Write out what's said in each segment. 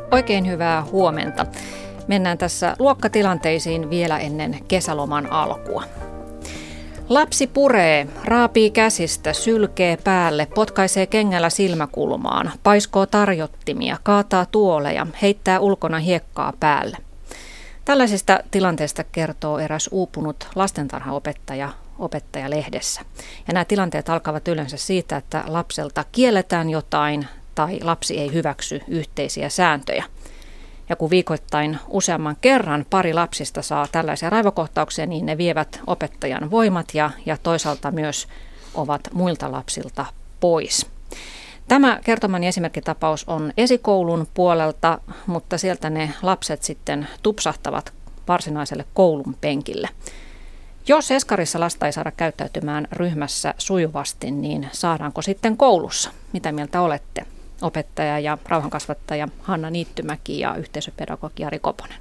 Oikein hyvää huomenta. Mennään tässä luokkatilanteisiin vielä ennen kesäloman alkua. Lapsi puree, raapii käsistä, sylkee päälle, potkaisee kengällä silmäkulmaan, paiskoo tarjottimia, kaataa tuoleja, heittää ulkona hiekkaa päälle. Tällaisista tilanteista kertoo eräs uupunut lastentarhaopettaja Opettaja-lehdessä. Ja nämä tilanteet alkavat yleensä siitä, että lapselta kielletään jotain tai lapsi ei hyväksy yhteisiä sääntöjä. Ja kun viikoittain useamman kerran pari lapsista saa tällaisia raivokohtauksia, niin ne vievät opettajan voimat ja toisaalta myös ovat muilta lapsilta pois. Tämä kertomani esimerkkitapaus on esikoulun puolelta, mutta sieltä ne lapset sitten tupsahtavat varsinaiselle koulun penkille. Jos eskarissa lasta ei saada käyttäytymään ryhmässä sujuvasti, niin saadaanko sitten koulussa? Mitä mieltä olette? Opettaja ja rauhankasvattaja Hanna Niittymäki ja yhteisöpedagogi Jari Koponen.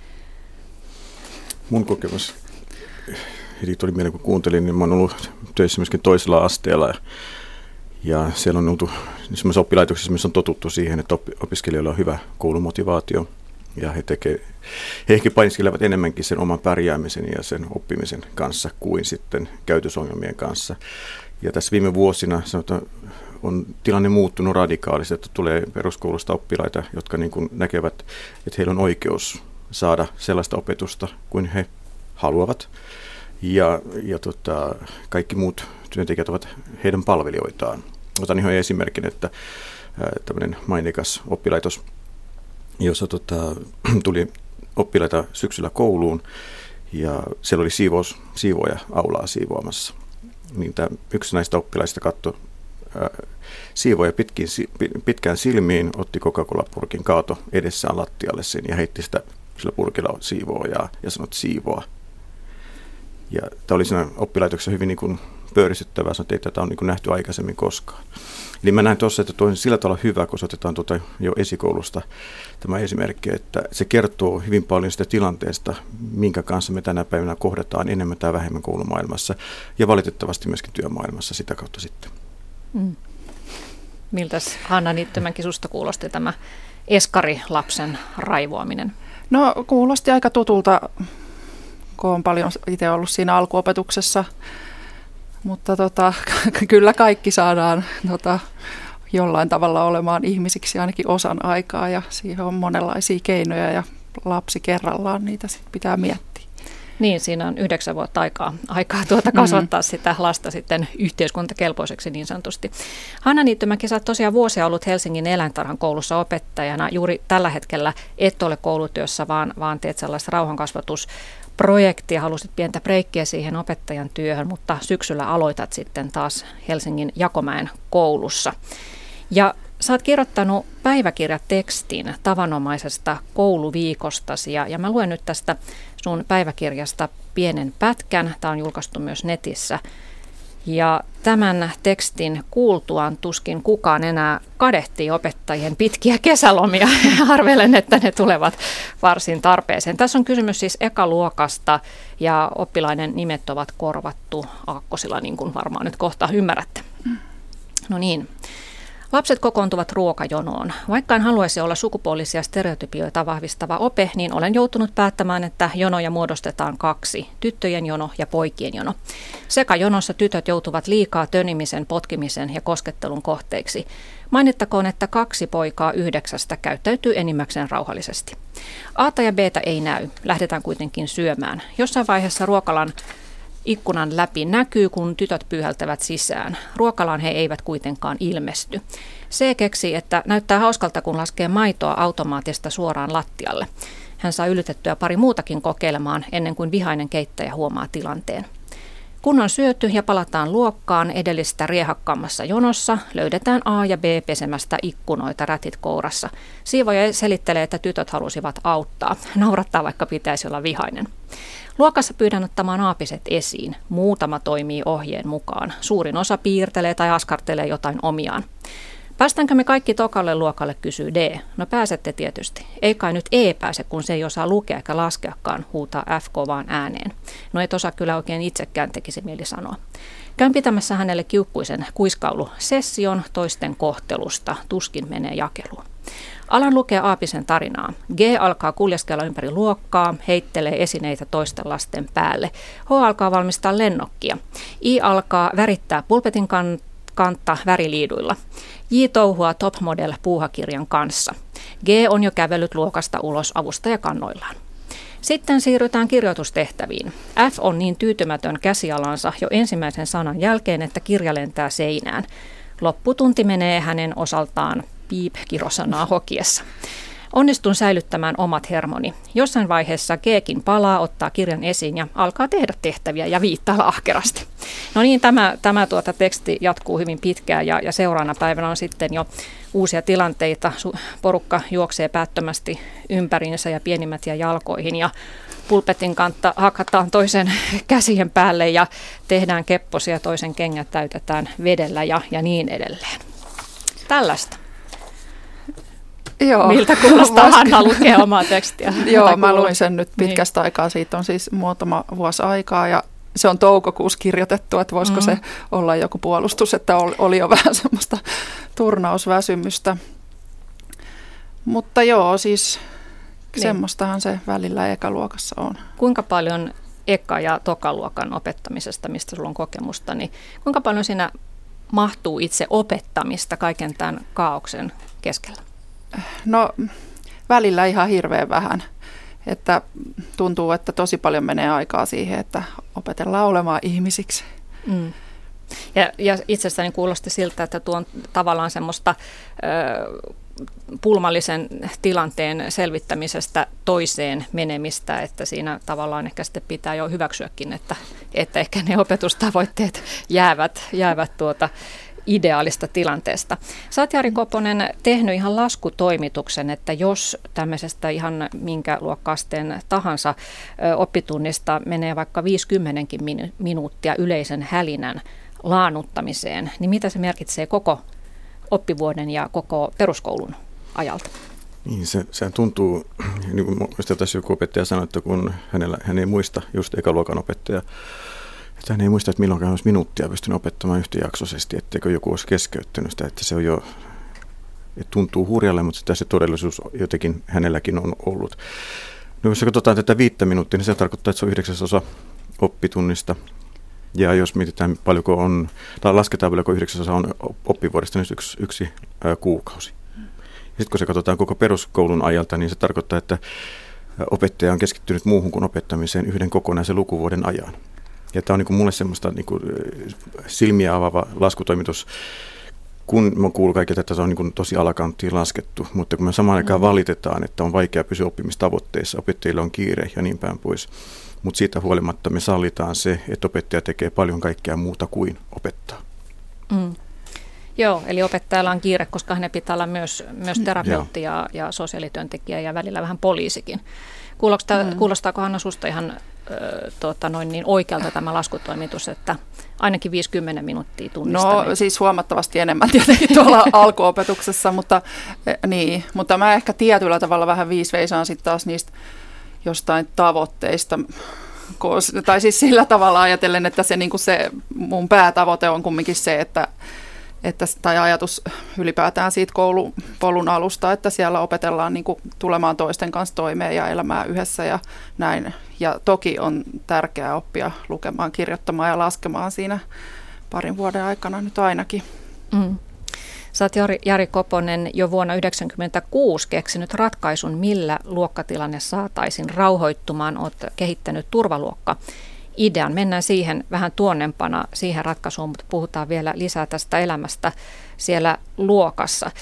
Mun kokemus, heti tuli mieleen kun kuuntelin, niin mä oon ollut töissä myöskin toisella asteella. Ja siellä on oltu sellaisessa oppilaitoksessa, missä on totuttu siihen, että opiskelijoilla on hyvä koulumotivaatio. Ja he ehkä painiskelevat enemmänkin sen oman pärjäämisen ja sen oppimisen kanssa kuin sitten käytösongelmien kanssa. Ja tässä viime vuosina sanotaan, on tilanne muuttunut radikaalisti, että tulee peruskoulusta oppilaita, jotka niin kuin näkevät, että heillä on oikeus saada sellaista opetusta kuin he haluavat. Ja kaikki muut työntekijät ovat heidän palvelijoitaan. Otan ihan esimerkin, että tämmöinen mainikas oppilaitos, jossa tuli oppilaita syksyllä kouluun ja siellä oli siivooja aulaa siivoamassa. Niin yksi näistä oppilaista katsoi siivoja pitkään silmiin, otti Coca-Cola-purkin, kaato edessään lattialle sen ja heitti sitä sillä purkilla siivoojaa ja sanoi, että siivoa. Ja tämä oli siinä oppilaitoksessa hyvin niin kuin pöyristyttävää, sanoi, että ei tätä ole niin kuin nähty aikaisemmin koskaan. Eli mä näen tuossa, että tuo on sillä tavalla hyvä, kun otetaan jo esikoulusta tämä esimerkki, että se kertoo hyvin paljon sitä tilanteesta, minkä kanssa me tänä päivänä kohdataan enemmän tai vähemmän koulumaailmassa ja valitettavasti myöskin työmaailmassa sitä kautta sitten. Miltäs Hanna Niittymäki susta kuulosti tämä eskarilapsen raivoaminen? No kuulosti aika tutulta, kun olen paljon itse ollut siinä alkuopetuksessa, mutta kyllä kaikki saadaan jollain tavalla olemaan ihmisiksi ainakin osan aikaa ja siihen on monenlaisia keinoja ja lapsi kerrallaan niitä sit pitää miettiä. Niin, siinä on 9 vuotta aikaa kasvattaa sitä lasta sitten yhteiskuntakelpoiseksi niin sanotusti. Hanna Niittymäki, sä oot tosiaan vuosia ollut Helsingin eläintarhan koulussa opettajana. Juuri tällä hetkellä et ole koulutyössä, vaan teet sellaista rauhankasvatusprojektia. Halusit pientä breikkiä siihen opettajan työhön, mutta syksyllä aloitat sitten taas Helsingin Jakomäen koulussa. Ja sä oot kirjoittanut päiväkirjatekstin tavanomaisesta kouluviikostasi ja mä luen nyt tästä sun päiväkirjasta pienen pätkän. Tämä on julkaistu myös netissä. Ja tämän tekstin kuultuaan tuskin kukaan enää kadehtii opettajien pitkiä kesälomia. Arvelen, että ne tulevat varsin tarpeeseen. Tässä on kysymys siis ekaluokasta ja oppilaiden nimet ovat korvattu aakkosilla, niin kuin varmaan nyt kohta ymmärrätte. No niin. Lapset kokoontuvat ruokajonoon. Vaikka en haluaisi olla sukupuolisia stereotypioita vahvistava ope, niin olen joutunut päättämään, että jonoja muodostetaan 2, tyttöjen jono ja poikien jono. Sekajonossa tytöt joutuvat liikaa tönimisen, potkimisen ja koskettelun kohteiksi. Mainittakoon, että 2 poikaa 9 käyttäytyy enimmäkseen rauhallisesti. A:ta ja B:tä ei näy, lähdetään kuitenkin syömään. Jossain vaiheessa ruokalan ikkunan läpi näkyy, kun tytöt pyyhältävät sisään. Ruokalaan he eivät kuitenkaan ilmesty. C keksi, että näyttää hauskalta, kun laskee maitoa automaatista suoraan lattialle. Hän saa yllytettyä pari muutakin kokeilemaan ennen kuin vihainen keittäjä huomaa tilanteen. Kun on syöty ja palataan luokkaan edellistä riehakkaammassa jonossa, löydetään A ja B pesemästä ikkunoita rätit kourassa. Siivoja selittelee, että tytöt halusivat auttaa. Naurattaa, vaikka pitäisi olla vihainen. Luokassa pyydän ottamaan aapiset esiin. Muutama toimii ohjeen mukaan. Suurin osa piirtelee tai askartelee jotain omiaan. Päästäänkö me kaikki tokalle luokalle, kysyy D. No pääsette tietysti. Ei kai nyt E pääse, kun se ei osaa lukea eikä laskeakaan, huutaa FK vaan ääneen. No et osaa kyllä oikein itsekään, tekisi mieli sanoa. Käyn pitämässä hänelle kiukkuisen kuiskailusession toisten kohtelusta. Tuskin menee jakeluun. Alan lukea Aapisen tarinaa. G alkaa kuljeskella ympäri luokkaa, heittelee esineitä toisten lasten päälle. H alkaa valmistaa lennokkia. I alkaa värittää pulpetin kantta väriliiduilla. J touhua Top Model -puuhakirjan kanssa. G on jo kävellyt luokasta ulos avustajakannoillaan. Sitten siirrytään kirjoitustehtäviin. F on niin tyytymätön käsialansa jo ensimmäisen sanan jälkeen, että kirja lentää seinään. Lopputunti menee hänen osaltaan piip-kirosanaa hokiessa. Onnistun säilyttämään omat hermoni. Jossain vaiheessa G:kin palaa, ottaa kirjan esiin ja alkaa tehdä tehtäviä ja viittaa ahkerasti. No niin, tämä teksti jatkuu hyvin pitkään ja seuraavana päivänä on sitten jo uusia tilanteita. Porukka juoksee päättömästi ympäriinsä ja pienimmät ja jalkoihin ja pulpetin kantta hakataan toisen käsien päälle ja tehdään kepposia, toisen kengät täytetään vedellä ja niin edelleen. Tällaista. Joo. Miltä kuulostaa Hanna lukea omaa tekstiä? Joo, mä luin sen nyt pitkästä aikaa. Siitä on siis muutama vuosi aikaa ja se on toukokuussa kirjoitettu, että voisiko se olla joku puolustus, että oli jo vähän semmoista turnausväsymystä. Mutta joo, siis semmoistahan se välillä ekaluokassa on. Kuinka paljon eka- ja tokaluokan opettamisesta, mistä sulla on kokemusta, niin kuinka paljon siinä mahtuu itse opettamista kaiken tämän kaaoksen keskellä? No välillä ihan hirveän vähän, että tuntuu, että tosi paljon menee aikaa siihen, että opetellaan olemaan ihmisiksi. Mm. Ja itsestäni kuulosti siltä, että tuo on tavallaan semmoista pulmallisen tilanteen selvittämisestä toiseen menemistä, että siinä tavallaan ehkä sitten pitää jo hyväksyäkin, että ehkä ne opetustavoitteet jäävät ideaalista tilanteesta. Sä oot, Jari Koponen, tehnyt ihan laskutoimituksen, että jos tämmöisestä ihan minkä luokka-asteen tahansa oppitunnista menee vaikka 50 minuuttia yleisen hälinän laanuttamiseen, niin mitä se merkitsee koko oppivuoden ja koko peruskoulun ajalta? Niin, se tuntuu, niin kuin tässä joku opettaja sanoi, että kun hän ei muista, just ekaluokan opettaja, että hän ei muista, että milloin hän olisi minuuttia pystynyt opettamaan yhtäjaksoisesti, etteikö joku olisi keskeyttänyt sitä, että se on jo, että tuntuu hurjalle, mutta sitä se todellisuus jotenkin hänelläkin on ollut. No, jos katsotaan tätä 5 minuuttia, niin se tarkoittaa, että se on 9% oppitunnista. Ja jos mietitään paljonko on, tai lasketaan paljonko 9% on oppivuodesta, niin yksi kuukausi. Ja sitten kun se katsotaan koko peruskoulun ajalta, niin se tarkoittaa, että opettaja on keskittynyt muuhun kuin opettamiseen yhden kokonaisen lukuvuoden ajan. Ja tämä on niin mulle semmoista niin silmiä avaava laskutoimitus, kun mä kuulun kaikilta, että se on niin tosi alakanttiin laskettu, mutta kun me samaan aikaan valitetaan, että on vaikea pysyä oppimistavoitteissa, opettajilla on kiire ja niin päin pois. Mutta siitä huolimatta me sallitaan se, että opettaja tekee paljon kaikkea muuta kuin opettaa. Mm. Joo, eli opettajalla on kiire, koska hänen pitää olla myös terapeutti ja sosiaalityöntekijä ja välillä vähän poliisikin. Kuulostaako Hanna susta ihan niin oikealta tämä laskutoimitus, että ainakin 50 minuuttia tunnista? No siis huomattavasti enemmän tietenkin tuolla alkuopetuksessa, mutta mä ehkä tietyllä tavalla vähän viisveisaan sitten taas niistä jostain tavoitteista. Tai siis sillä tavalla ajatellen, että se, niin kuin se mun päätavoite on kumminkin se, tai ajatus ylipäätään siitä koulupolun alusta, että siellä opetellaan niin kuin tulemaan toisten kanssa toimeen ja elämään yhdessä ja näin. Ja toki on tärkeää oppia lukemaan, kirjoittamaan ja laskemaan siinä parin vuoden aikana nyt ainakin. Mm. Sä oot, Jari Koponen, jo vuonna 1996 keksinyt ratkaisun, millä luokkatilanne saataisiin rauhoittumaan. Oot kehittänyt turvaluokka-idean. Mennään siihen vähän tuonnempana, siihen ratkaisuun, mutta puhutaan vielä lisää tästä elämästä siellä luokassa.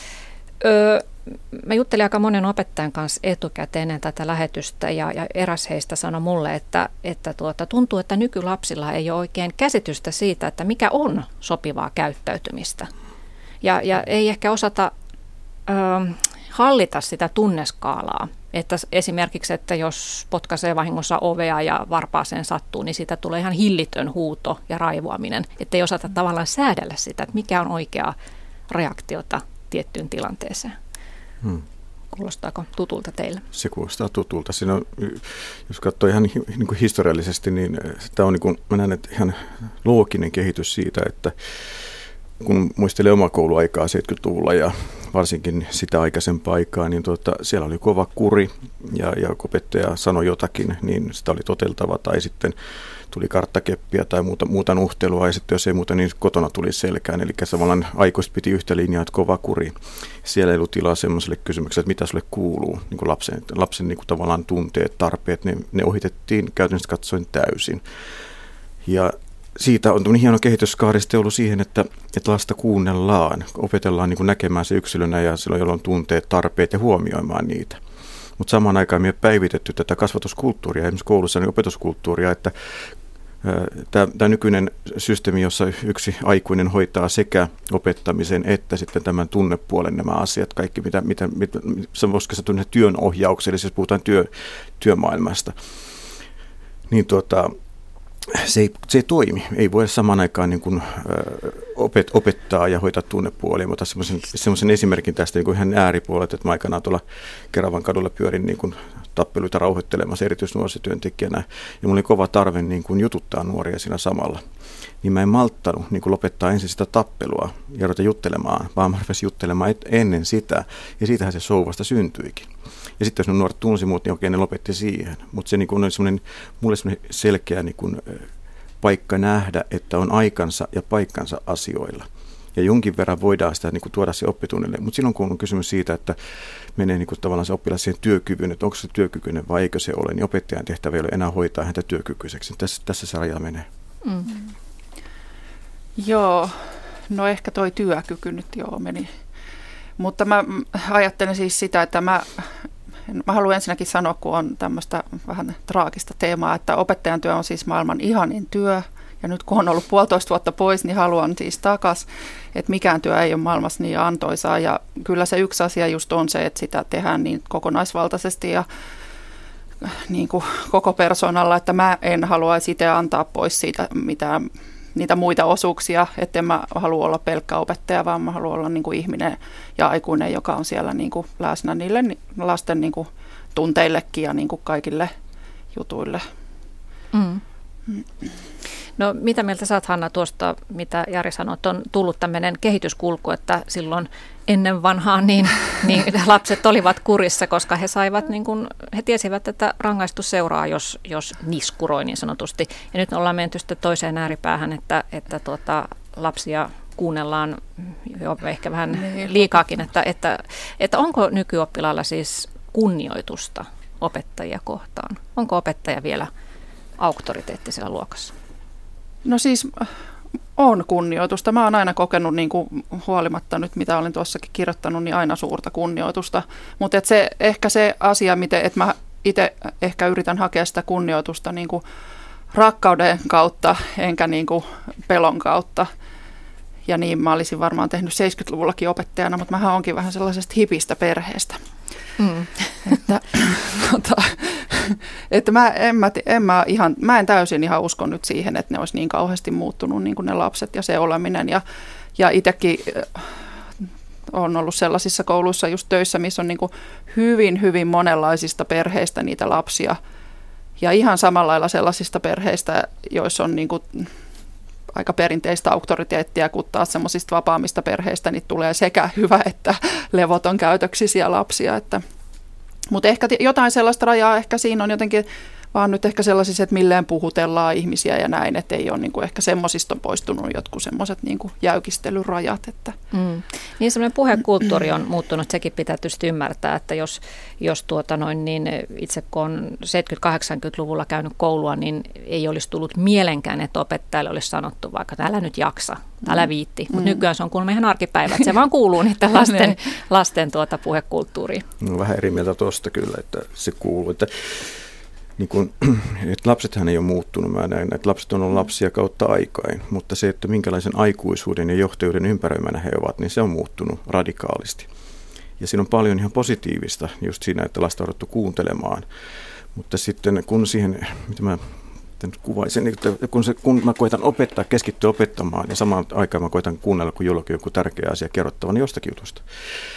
Mä juttelin aika monen opettajan kanssa etukäteen ennen tätä lähetystä ja eräs heistä sanoi mulle, että tuntuu, että nykylapsilla ei ole oikein käsitystä siitä, että mikä on sopivaa käyttäytymistä. Ja ei ehkä osata hallita sitä tunneskaalaa, että esimerkiksi, että jos potkaisee vahingossa ovea ja varpaaseen sattuu, niin siitä tulee ihan hillitön huuto ja raivoaminen, että ei osata tavallaan säädellä sitä, että mikä on oikea reaktiota tiettyyn tilanteeseen. Kuulostaako tutulta teille? Se kuulostaa tutulta. Siinä on, jos katsoo ihan niin kuin historiallisesti, niin tämä on niin kuin, mä näen, että ihan looginen kehitys siitä, että kun muistelee omaa kouluaikaa 70-luvulla ja varsinkin sitä aikaisempaa aikaa, niin siellä oli kova kuri ja kun opettaja sanoi jotakin, niin sitä oli toteltava tai sitten tuli karttakeppiä tai muuta nuhtelua ja sitten jos ei muuta, niin kotona tuli selkään. Eli tavallaan aikuiset piti yhtä linjaa, että kova kuri. Siellä ei ollut tilaa semmoiselle kysymykselle, että mitä sulle kuuluu, niin kuin lapsen niin kuin tavallaan tunteet, tarpeet, ne ohitettiin käytännössä katsoen täysin. Ja siitä on hieno kehityskaari sitten ollut siihen, että lasta kuunnellaan, opetellaan niin kuin näkemään se yksilönä ja silloin, jolloin tunteet, tarpeet ja huomioimaan niitä. Mutta samaan aikaan me ei päivitetty tätä kasvatuskulttuuria, esimerkiksi koulussa niin opetuskulttuuria, että tämä nykyinen systeemi, jossa yksi aikuinen hoitaa sekä opettamisen että sitten tämän tunnepuolen nämä asiat, kaikki mitä se voisi sanoa työnohjaukselle, jos puhutaan työmaailmasta, niin se ei toimi. Ei voi samaan aikaan niin kuin, opettaa ja hoitaa tunnepuolia. Mä otan semmoisen esimerkin tästä niin kuin ihan ääripuolet, että mä aikanaan tuolla Keravan kadulla pyörin niin kuin tappeluita rauhoittelemassa erityisnuorisotyöntekijänä. Ja mulla oli kova tarve niin kuin jututtaa nuoria siinä samalla. Niin mä en malttanut niin kuin lopettaa ensin sitä tappelua ja ruveta juttelemaan, vaan mä rupesin juttelemaan ennen sitä. Ja siitähän se show vasta syntyikin. Ja sitten jos ne nuoret tunsi muut, niin okei, ne lopetti siihen. Mutta se niin kuin on mulle semmoinen selkeä niin kuin paikka nähdä, että on aikansa ja paikkansa asioilla. Ja jonkin verran voidaan sitä niin kuin tuoda se oppitunnille. Mutta silloin kun on kysymys siitä, että menee niin kuin tavallaan se oppilas siihen työkyvyn, että onko se työkykyinen vai eikö se ole, niin opettajan tehtävä ei ole enää hoitaa häntä työkykyiseksi. Tässä se raja menee. Mm. Joo, no ehkä toi työkyky nyt meni. Mutta mä ajattelen siis sitä, että mä haluan ensinnäkin sanoa, kun on tämmöistä vähän traagista teemaa, että opettajan työ on siis maailman ihanin työ. Ja nyt kun on ollut 1,5 vuotta pois, niin haluan siis takaisin, että mikään työ ei ole maailmassa niin antoisaa. Ja kyllä se yksi asia just on se, että sitä tehdään niin kokonaisvaltaisesti ja niin kuin koko persoonalla, että mä en haluaisi itse antaa pois siitä mitään niitä muita osuuksia, että en mä halua olla pelkkä opettaja, vaan mä haluan olla niin kuin ihminen ja aikuinen, joka on siellä niin kuin läsnä niille lasten niin kuin tunteillekin ja niin kuin kaikille jutuille. Mm. No mitä mieltä sä oot, Hanna, tuosta, mitä Jari sanoi, että on tullut tämmöinen kehityskulku, että silloin ennen vanhaan niin lapset olivat kurissa, koska he saivat, niin kuin, he tiesivät, että rangaistus seuraa, jos niskuroi niin sanotusti. Ja nyt ollaan menty sitten toiseen ääripäähän, että lapsia kuunnellaan jo ehkä vähän liikaakin, että onko nykyoppilailla siis kunnioitusta opettajia kohtaan? Onko opettaja vielä auktoriteetti siellä luokassa? No siis on kunnioitusta. Mä oon aina kokenut, niin kuin huolimatta nyt mitä olen tuossakin kirjoittanut, niin aina suurta kunnioitusta. Mutta ehkä se asia, että mä itse ehkä yritän hakea sitä kunnioitusta niin kuin rakkauden kautta, enkä niin kuin pelon kautta. Ja niin mä olisin varmaan tehnyt 70-luvullakin opettajana, mutta mähän onkin vähän sellaisesta hipistä perheestä. Mm. Että mä en täysin ihan usko nyt siihen, että ne olisi niin kauheasti muuttunut niin kuin ne lapset ja se oleminen. Ja itsekin on ollut sellaisissa kouluissa just töissä, missä on niin kuin hyvin, hyvin monenlaisista perheistä niitä lapsia. Ja ihan samalla lailla sellaisista perheistä, joissa on niin kuin aika perinteistä auktoriteettia, kun taas semmoisista vapaammista perheistä niin tulee sekä hyvä että levoton käytöksisiä lapsia. Mutta ehkä jotain sellaista rajaa ehkä siinä on jotenkin vaan nyt ehkä sellaisissa, että milleen puhutellaan ihmisiä ja näin, että ei ole niinku ehkä semmoisista on poistunut jotkut semmoiset niinku jäykistelyrajat. Että. Niin semmoinen puhekulttuuri on muuttunut, sekin pitää tietysti ymmärtää, että jos niin itse kun on 70-80-luvulla käynyt koulua, niin ei olisi tullut mielenkään, että opettajalle olisi sanottu vaikka, että älä nyt jaksa, älä viitti. Mutta nykyään se on kuulemma ihan arkipäivä, että se vaan kuuluu niiden lasten puhekulttuuriin. No, vähän eri mieltä tuosta kyllä, että se kuuluu, että niin kun, että lapsethan ei ole muuttunut, mä näen, että lapset on ollut lapsia kautta aikain, mutta se, että minkälaisen aikuisuuden ja johtajuuden ympäröimänä he ovat, niin se on muuttunut radikaalisti. Ja siinä on paljon ihan positiivista just siinä, että lasta on odottu kuuntelemaan, mutta sitten kun siihen, mitä mä kuvaisin, että kun mä koitan opettaa, keskittyä opettamaan ja samaan aikaan mä koitan kuunnella, kun jollakin joku tärkeä asia kerrottavan jostakin jutusta,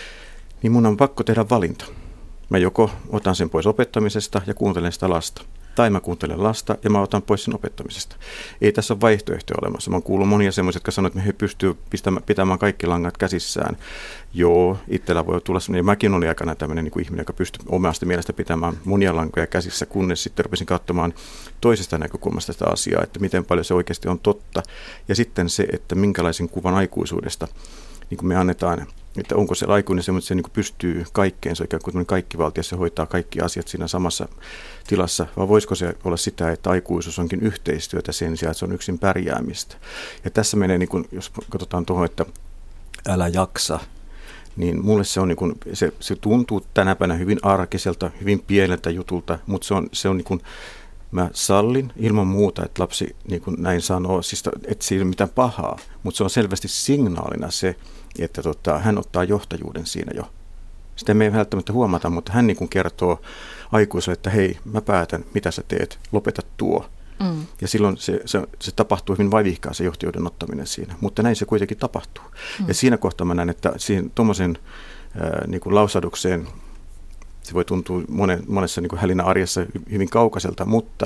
niin mun on pakko tehdä valinta. Mä joko otan sen pois opettamisesta ja kuuntelen sitä lasta. tai mä kuuntelen lasta ja mä otan pois sen opettamisesta. Ei tässä ole vaihtoehtoja olemassa. Mä oon kuullut monia semmoisia, jotka sanoo, että he pystyvät pitämään kaikki langat käsissään. Joo, itsellä voi tulla semmoinen, ja mäkin olin aikana tämmöinen niin kuin ihminen, joka pystyi omasta mielestä pitämään monia lankoja käsissä, kunnes sitten rupesin katsomaan toisesta näkökulmasta sitä asiaa, että miten paljon se oikeasti on totta. Ja sitten se, että minkälaisen kuvan aikuisuudesta niin kuin me annetaan, että onko se aikuinen semmoinen, että se niin kuin pystyy kaikkeen, se on ikään kuin kaikkivaltia, se hoitaa kaikki asiat siinä samassa tilassa, vai voisiko se olla sitä, että aikuisuus onkin yhteistyötä sen sijaan, että se on yksin pärjäämistä. Ja tässä menee, niin kuin, jos katsotaan tuohon, että älä jaksa, niin mulle se on niin kuin, se tuntuu tänä päivänä hyvin arkiselta, hyvin pieneltä jutulta, mutta se on niin kuin, mä sallin ilman muuta, että lapsi niin kuin näin sanoo, siis, että siinä ei ole mitään pahaa, mutta se on selvästi signaalina se, että hän ottaa johtajuuden siinä jo. Sitä me ei välttämättä huomata, mutta hän niin kuin kertoo aikuiselle, että hei, mä päätän, mitä sä teet, lopeta tuo. Ja silloin se tapahtuu hyvin vaivihkaa se johtajuuden ottaminen siinä, mutta näin se kuitenkin tapahtuu. Ja siinä kohtaa mä näen, että siihen tuommoisen niin kuin lausadukseen, se voi tuntua monessa niin kuin hälinä arjessa hyvin kaukaiselta, mutta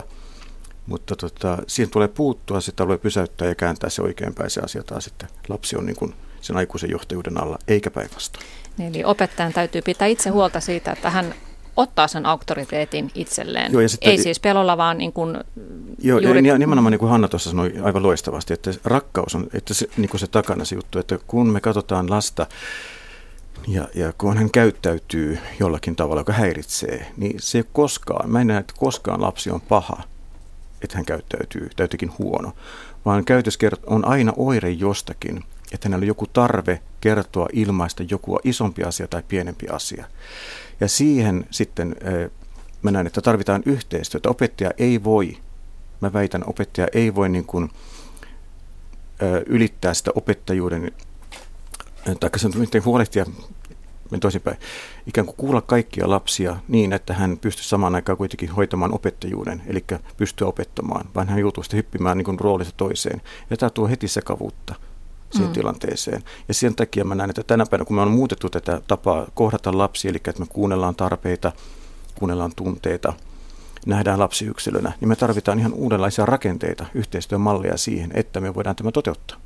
siihen tulee puuttua, sitä tulee pysäyttää ja kääntää se oikeinpäin se asia taas, että lapsi on niin kuin sen aikuisen johtajuuden alla, eikä päinvastoin. Eli opettajan täytyy pitää itse huolta siitä, että hän ottaa sen auktoriteetin itselleen. Joo, ei siis pelolla, vaan niin kuin joo, juuri... ja nimenomaan niin kuin Hanna tuossa sanoi aivan loistavasti, että rakkaus on, että se, niin kuin se takana se juttu, että kun me katsotaan lasta, ja kun hän käyttäytyy jollakin tavalla, joka häiritsee, niin se ei koskaan, mä en näe, että koskaan lapsi on paha, että hän käyttäytyy jotenkin huono, vaan käytös on aina oire jostakin, että hänellä on joku tarve kertoa, ilmaista joku isompi asia tai pienempi asia. Ja siihen sitten mä näen, että tarvitaan yhteistyötä. Opettaja ei voi niin kuin, ylittää sitä opettajuuden, tai miten huolehtia, toisinpäin, ikään kuin kuulla kaikkia lapsia niin, että hän pystyy samaan aikaan kuitenkin hoitamaan opettajuuden, eli pystyy opettamaan, vaan hän joutuu sitten hyppimään niin kuin roolista toiseen. Ja tämä tuo heti sekavuutta siihen tilanteeseen. Ja sen takia mä näen, että tänä päivänä, kun me on muutettu tätä tapaa kohdata lapsia, eli että me kuunnellaan tarpeita, kuunnellaan tunteita, nähdään lapsi yksilönä, niin me tarvitaan ihan uudenlaisia rakenteita, yhteistyömalleja siihen, että me voidaan tämä toteuttaa.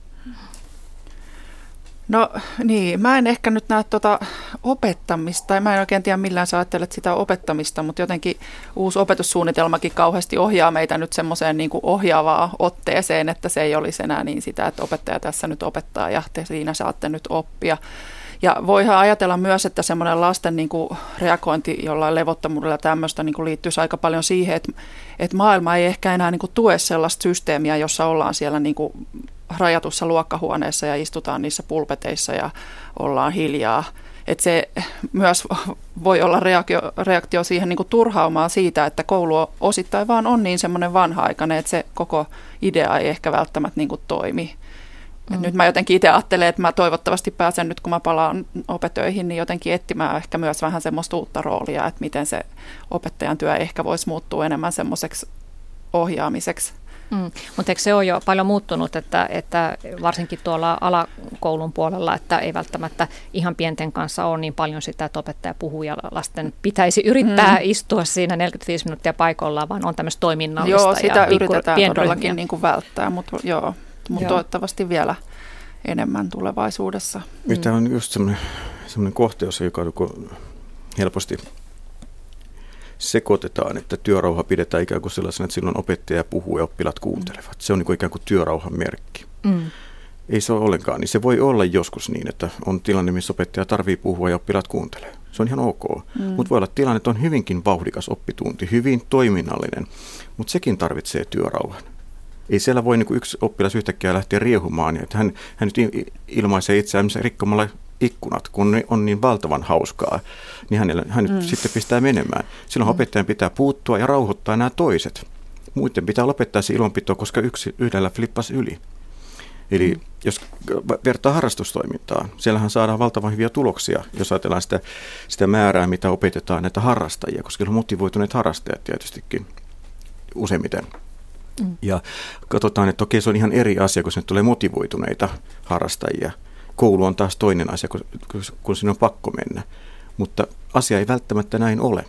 No niin, mä en ehkä nyt näe opettamista, tai mä en oikein tiedä millään sä ajattelet sitä opettamista, mutta jotenkin uusi opetussuunnitelmakin kauheasti ohjaa meitä nyt semmoiseen niin kuin ohjaavaan otteeseen, että se ei olisi enää niin sitä, että opettaja tässä nyt opettaa ja te siinä saatte nyt oppia. Ja voihan ajatella myös, että semmoinen lasten niin kuin reagointi jollain levottomuudella tämmöistä niin kuin liittyisi aika paljon siihen, että maailma ei ehkä enää niin kuin tue sellaista systeemiä, jossa ollaan siellä niin kuin rajatussa luokkahuoneessa ja istutaan niissä pulpeteissa ja ollaan hiljaa. Että se myös voi olla reaktio siihen niin kuin turhaumaan siitä, että koulu osittain vaan on niin semmoinen vanha-aikainen, että se koko idea ei ehkä välttämättä niin kuin toimi. Nyt mä jotenkin itse ajattelen, että mä toivottavasti pääsen nyt, kun mä palaan opetöihin, niin jotenkin etsimään ehkä myös vähän semmoista uutta roolia, että miten se opettajan työ ehkä voisi muuttua enemmän semmoiseksi ohjaamiseksi. Mutta eikö se ole jo paljon muuttunut, että varsinkin tuolla alakoulun puolella, että ei välttämättä ihan pienten kanssa ole niin paljon sitä, että opettaja puhuu ja lasten pitäisi yrittää istua siinä 45 minuuttia paikallaan, vaan on tämmöistä toiminnallista. Joo, sitä yritetään todellakin niin kuin välttää, mutta toivottavasti vielä enemmän tulevaisuudessa. Tämä on just semmoinen kohteus, joka helposti sekoitetaan, että työrauha pidetään ikään kuin sellaisena, että silloin opettaja puhuu ja oppilaat kuuntelevat. Se on niin kuin ikään kuin työrauhan merkki. Ei se ole ollenkaan. Niin se voi olla joskus niin, että on tilanne, missä opettaja tarvitsee puhua ja oppilaat kuuntelee. Se on ihan ok. Mutta voi olla tilanne, että on hyvinkin vauhdikas oppitunti, hyvin toiminnallinen, mutta sekin tarvitsee työrauhan. Ei siellä voi niin kuin yksi oppilas yhtäkkiä lähteä riehumaan, että hän nyt ilmaisee itseään rikkomalla ikkunat, kun on niin valtavan hauskaa, niin hän nyt sitten pistää menemään. Silloin opettajan pitää puuttua ja rauhoittaa nämä toiset. Muiden pitää lopettaa se ilonpito, koska yhdellä flippasi yli. Eli jos vertaa harrastustoimintaan, siellähän saadaan valtavan hyviä tuloksia, jos ajatellaan sitä määrää, mitä opetetaan näitä harrastajia, koska on motivoituneet harrastajat tietystikin useimmiten. Ja katsotaan, että okei, se on ihan eri asia, kun sinne tulee motivoituneita harrastajia. Koulu on taas toinen asia, kun sinne on pakko mennä. Mutta asia ei välttämättä näin ole.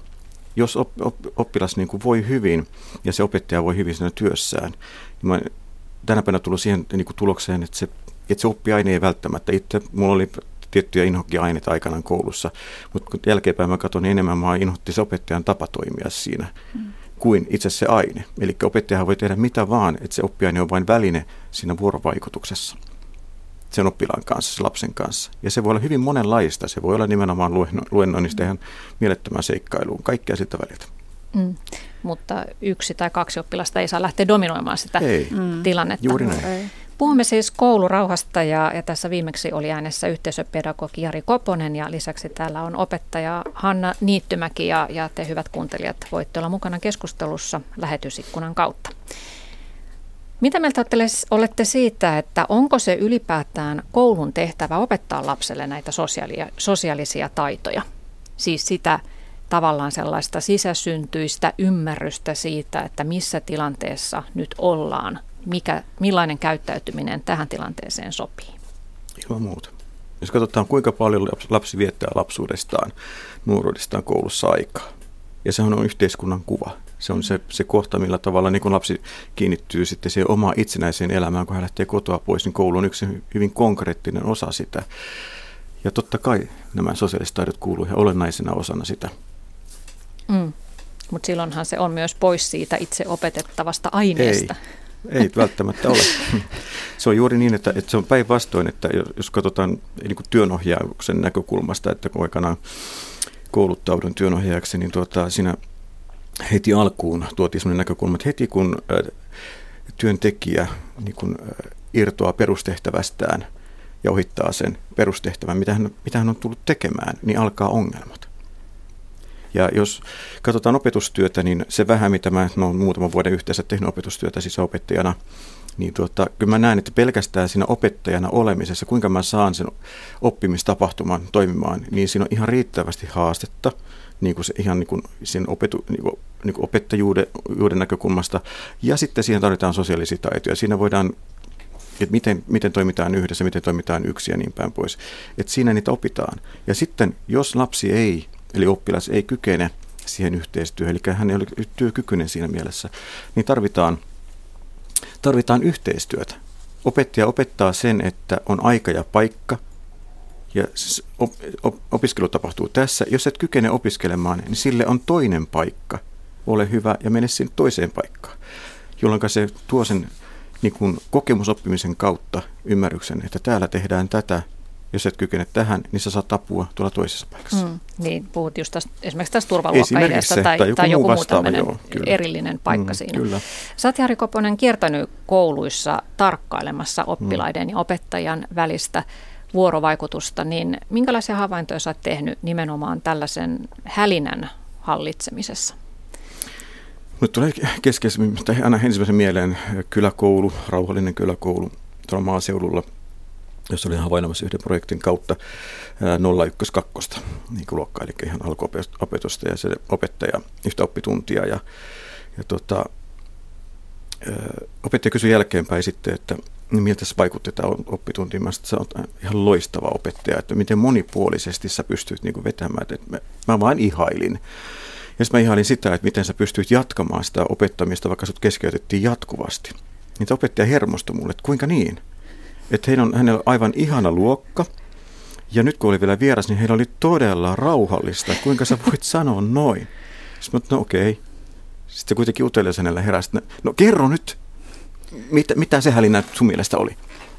Jos oppilas niin kuin voi hyvin ja se opettaja voi hyvin siinä työssään, niin mä tänä päivänä tullut siihen niin kuin tulokseen, että se oppiaine ei välttämättä. Itse mulla oli tiettyjä inhokki-aineita aikanaan koulussa, mutta kun jälkeenpäin mä katson, niin enemmän mä inhotti se opettajan tapa toimia siinä kuin itse se aine. Eli opettajahan voi tehdä mitä vaan, että se oppiaine on vain väline siinä vuorovaikutuksessa sen oppilaan kanssa, sen lapsen kanssa. Ja se voi olla hyvin monenlaista. Se voi olla nimenomaan luennoinnista ihan mielettömään seikkailuun, kaikkea siltä väliltä. Mutta 1 tai 2 oppilasta ei saa lähteä dominoimaan sitä tilannetta. Juuri näin. Puhumme siis koulurauhasta ja tässä viimeksi oli äänessä yhteisöpedagogi Jari Koponen ja lisäksi täällä on opettaja Hanna Niittymäki ja te hyvät kuuntelijat voitte olla mukana keskustelussa lähetysikkunan kautta. Mitä mieltä olette siitä, että onko se ylipäätään koulun tehtävä opettaa lapselle näitä sosiaalisia taitoja? Siis sitä tavallaan sellaista sisäsyntyistä ymmärrystä siitä, että missä tilanteessa nyt ollaan, millainen käyttäytyminen tähän tilanteeseen sopii. Ilman muuta. Jos katsotaan, kuinka paljon lapsi viettää lapsuudestaan, nuoruudestaan koulussa aikaa. Ja sehän on yhteiskunnan kuva. Se on se kohta, millä tavalla niin kun lapsi kiinnittyy sitten siihen omaan itsenäiseen elämään, kun hän lähtee kotoa pois, niin koulu on yksi hyvin konkreettinen osa sitä. Ja totta kai nämä sosiaaliset taidot kuuluu ihan olennaisena osana sitä. Mutta silloinhan se on myös pois siitä itse opetettavasta aineesta. Ei välttämättä ole. Se on juuri niin, että se on päinvastoin, että jos katsotaan niin kuin työnohjauksen näkökulmasta, että kun aikanaan kouluttaudun työnohjaajaksi, niin siinä heti alkuun tuotiin sellainen näkökulma, että heti kun työntekijä niin kun irtoaa perustehtävästään ja ohittaa sen perustehtävän, mitä hän on tullut tekemään, niin alkaa ongelmat. Ja jos katsotaan opetustyötä, niin se vähän, mitä mä olen muutaman vuoden yhteensä tehnyt opetustyötä sisäopettajana, niin kyllä mä näen, että pelkästään siinä opettajana olemisessa, kuinka mä saan sen oppimistapahtuman toimimaan, niin siinä on ihan riittävästi haastetta, niin kuin se, ihan niin kuin sen opettajuuden näkökulmasta. Ja sitten siihen tarvitaan sosiaalisia taitoja. Siinä voidaan, että miten toimitaan yhdessä, miten toimitaan yksin ja niin päin pois. Että siinä niitä opitaan. Ja sitten, jos lapsi ei, eli oppilas ei kykene siihen yhteistyöhön, eli hän ei ole työkykyinen siinä mielessä, niin tarvitaan yhteistyötä. Opettaja opettaa sen, että on aika ja paikka, ja opiskelu tapahtuu tässä. Jos et kykene opiskelemaan, niin sille on toinen paikka. Ole hyvä ja mene sinne toiseen paikkaan, jolloin se tuo sen niin kuin kokemusoppimisen kautta ymmärryksen, että täällä tehdään tätä. Jos et kykene tähän, niin sä saat apua tuolla toisessa paikassa. Niin, puhut just esimerkiksi tästä turvaluokka-ideasta tai joku muu tämmöinen erillinen paikka siinä. Kyllä. Sä oot, Jari Koponen, kiertänyt kouluissa tarkkailemassa oppilaiden ja opettajan välistä vuorovaikutusta, niin minkälaisia havaintoja sä oot tehnyt nimenomaan tällaisen hälinän hallitsemisessa? Nyt tulee keskeisemmin, aina ensimmäisen mieleen kyläkoulu, rauhallinen kyläkoulu tuolla maaseudulla, jossa olin havainnoimassa yhden projektin kautta 012 niin kuin luokkaa, eli ihan alkuopetusta ja se opettaja yhtä oppituntia. Ja opettaja kysyi jälkeenpäin sitten, että miltä se vaikutti tämä oppitunti. Mä sanoin, että sä oot ihan loistava opettaja, että miten monipuolisesti sä pystyt niin kuin vetämään. Että mä vain ihailin. Ja sitten mä ihailin sitä, että miten sä pystyt jatkamaan sitä opettamista, vaikka sut keskeytettiin jatkuvasti. Niin opettaja hermostui mulle, että kuinka niin? Että hänellä on aivan ihana luokka, ja nyt kun oli vielä vieras, niin heillä oli todella rauhallista. Kuinka sä voit sanoa noin? Sitten mä okei. Sitten kuitenkin utelias hänellä heräsi, no kerro nyt, mitä se hälinä sun mielestä oli?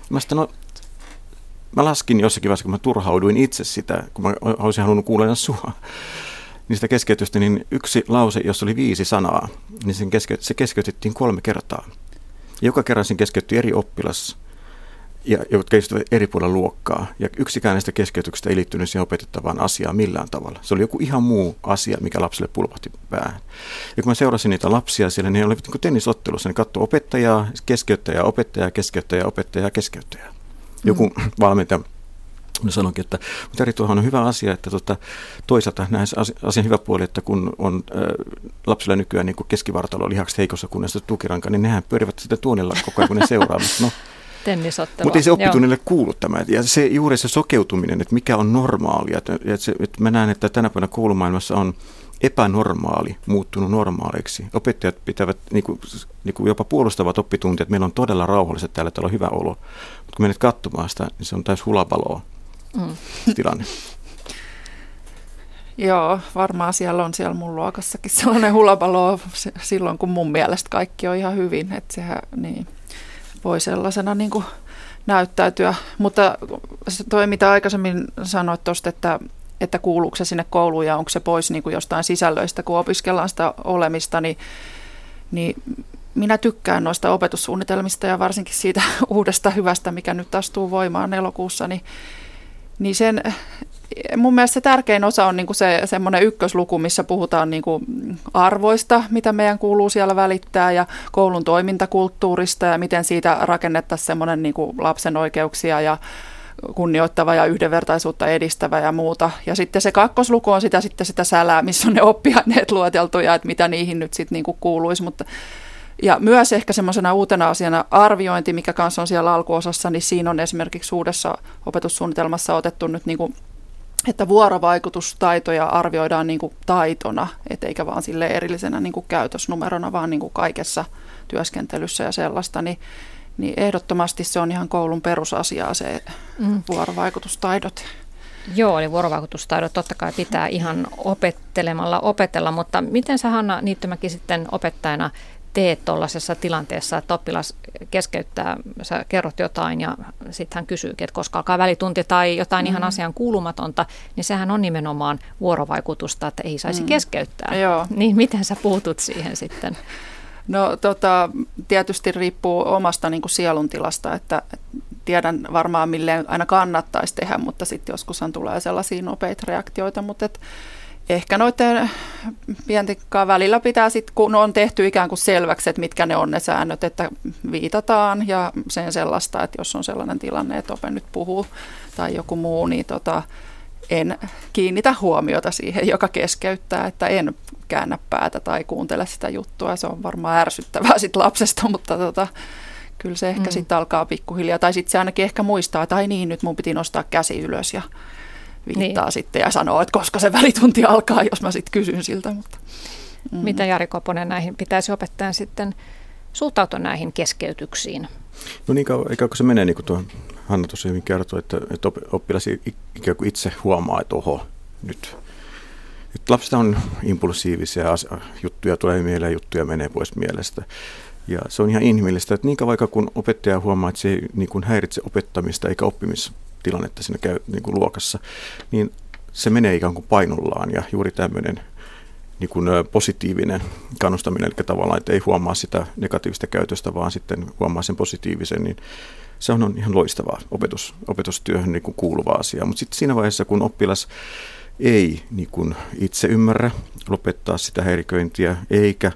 Mä laskin jossakin vaiheessa, kun mä turhauduin itse sitä, kun mä olisin halunnut kuulla sua. Niin sitä keskeytystä, niin yksi lause, jossa oli 5 sanaa, niin se keskeytettiin 3 kertaa. Joka kerran sen keskeytti eri oppilas, jotka istuivat eri puolilla luokkaa. Ja yksikään näistä keskeytyksistä ei liittynyt siihen opetettavaan asiaan millään tavalla. Se oli joku ihan muu asia, mikä lapselle pulpahti päähän. Ja kun mä seurasin niitä lapsia siellä, niin he olivat niin kuin tennisottelussa. Ne katsoi opettajaa, keskeyttäjää, opettajaa, keskeyttäjää, opettajaa, keskeyttäjää. Joku valmentaja sanoikin, että Jari, tuohon on hyvä asia, että toisaalta näissä asian hyvä puoli, että kun on lapsilla nykyään niin keskivartalo lihakset heikossa kunnossa tukiranka, niin nehän pyörivät sitä tuonilla koko ajan, kun ne seuraavat. No, tennisottelua. Mutta ei se oppitunnille kuulu tämä. Ja juuri se sokeutuminen, että mikä on normaalia. Että mä näen, että tänä päivänä koulumaailmassa on epänormaali muuttunut normaaliksi. Opettajat pitävät niin kuin jopa puolustavat oppituntia, että meillä on todella rauhalliset täällä on hyvä olo. Mutta kun menet katsomaan sitä, niin se on täys hulabaloa tilanne. Joo, varmaan siellä mun luokassakin sellainen hulabalo silloin, kun mun mielestä kaikki on ihan hyvin. Että sehän niin, voi sellaisena niin kuin näyttäytyä. Mutta toi, mitä aikaisemmin sanoit tuosta, että kuuluuko se sinne kouluun ja onko se pois niin kuin jostain sisällöistä, kun opiskellaan sitä olemista, niin minä tykkään noista opetussuunnitelmista ja varsinkin siitä uudesta hyvästä, mikä nyt astuu voimaan elokuussa, niin sen, mun mielestä se tärkein osa on niin kuin se semmoinen ykkösluku, missä puhutaan niin kuin arvoista, mitä meidän kuuluu siellä välittää ja koulun toimintakulttuurista ja miten siitä rakennettaisiin semmoinen niin kuin lapsen oikeuksia ja kunnioittava ja yhdenvertaisuutta edistävä ja muuta. Ja sitten se kakkosluku on sitä sälää, missä on ne oppiaineet lueteltuja, että mitä niihin nyt sitten niin kuin kuuluisi. Ja myös ehkä semmoisena uutena asiana arviointi, mikä kanssa on siellä alkuosassa, niin siinä on esimerkiksi uudessa opetussuunnitelmassa otettu nyt, niin kuin, että vuorovaikutustaitoja arvioidaan niin kuin taitona, et eikä vaan sille erillisenä niin kuin käytösnumerona, vaan niin kuin kaikessa työskentelyssä ja sellaista, niin ehdottomasti se on ihan koulun perusasiaa se vuorovaikutustaidot. Joo, eli vuorovaikutustaidot totta kai pitää ihan opettelemalla opetella, mutta miten sä, Hanna Niittymäki, sitten opettajana teet tuollaisessa tilanteessa, että oppilas keskeyttää, sä kerrot jotain ja sitten hän kysyykin, että koska alkaa välitunti tai jotain ihan asian kuulumatonta, niin sehän on nimenomaan vuorovaikutusta, että ei saisi keskeyttää. Joo. Niin miten sä puutut siihen sitten? No tietysti riippuu omasta niin kuin sieluntilasta, että tiedän varmaan milleen aina kannattaisi tehdä, mutta sitten joskushan tulee sellaisia nopeita reaktioita, mutta ehkä noiden pientikkaan välillä pitää sitten, kun on tehty ikään kuin selväksi, että mitkä ne on ne säännöt, että viitataan ja sen sellaista, että jos on sellainen tilanne, että ope nyt puhuu tai joku muu, niin en kiinnitä huomiota siihen, joka keskeyttää, että en käännä päätä tai kuuntele sitä juttua. Se on varmaan ärsyttävää sit lapsesta, mutta kyllä se ehkä sitten alkaa pikkuhiljaa. Tai sitten se ainakin ehkä muistaa, että ai niin, nyt mun piti nostaa käsi ylös ja viittaa sitten ja sanoo, että koska se välitunti alkaa, jos mä sitten kysyn siltä. Mutta, Mitä Jari Koponen näihin pitäisi opettajan sitten suhtautua näihin keskeytyksiin? No niin kauan kun se menee, niin kuin tuo Hanna tuossa hyvin kertoi, että oppilas ikään kuin itse huomaa, että oho, nyt lapset on impulsiivisia, juttuja tulee mieleen, juttuja menee pois mielestä. Ja se on ihan inhimillistä, että niin kauan kun opettaja huomaa, että se ei niin kuin häiritse opettamista eikä oppimistilannetta siinä niin kuin luokassa, niin se menee ikään kuin painollaan ja juuri tämmöinen niin kuin positiivinen kannustaminen, eli tavallaan, että ei huomaa sitä negatiivista käytöstä, vaan sitten huomaa sen positiivisen, niin se on ihan loistavaa opetustyöhön niin kuin kuuluva asia. Mutta sitten siinä vaiheessa, kun oppilas ei niin kuin itse ymmärrä lopettaa sitä häiriköintiä, eikä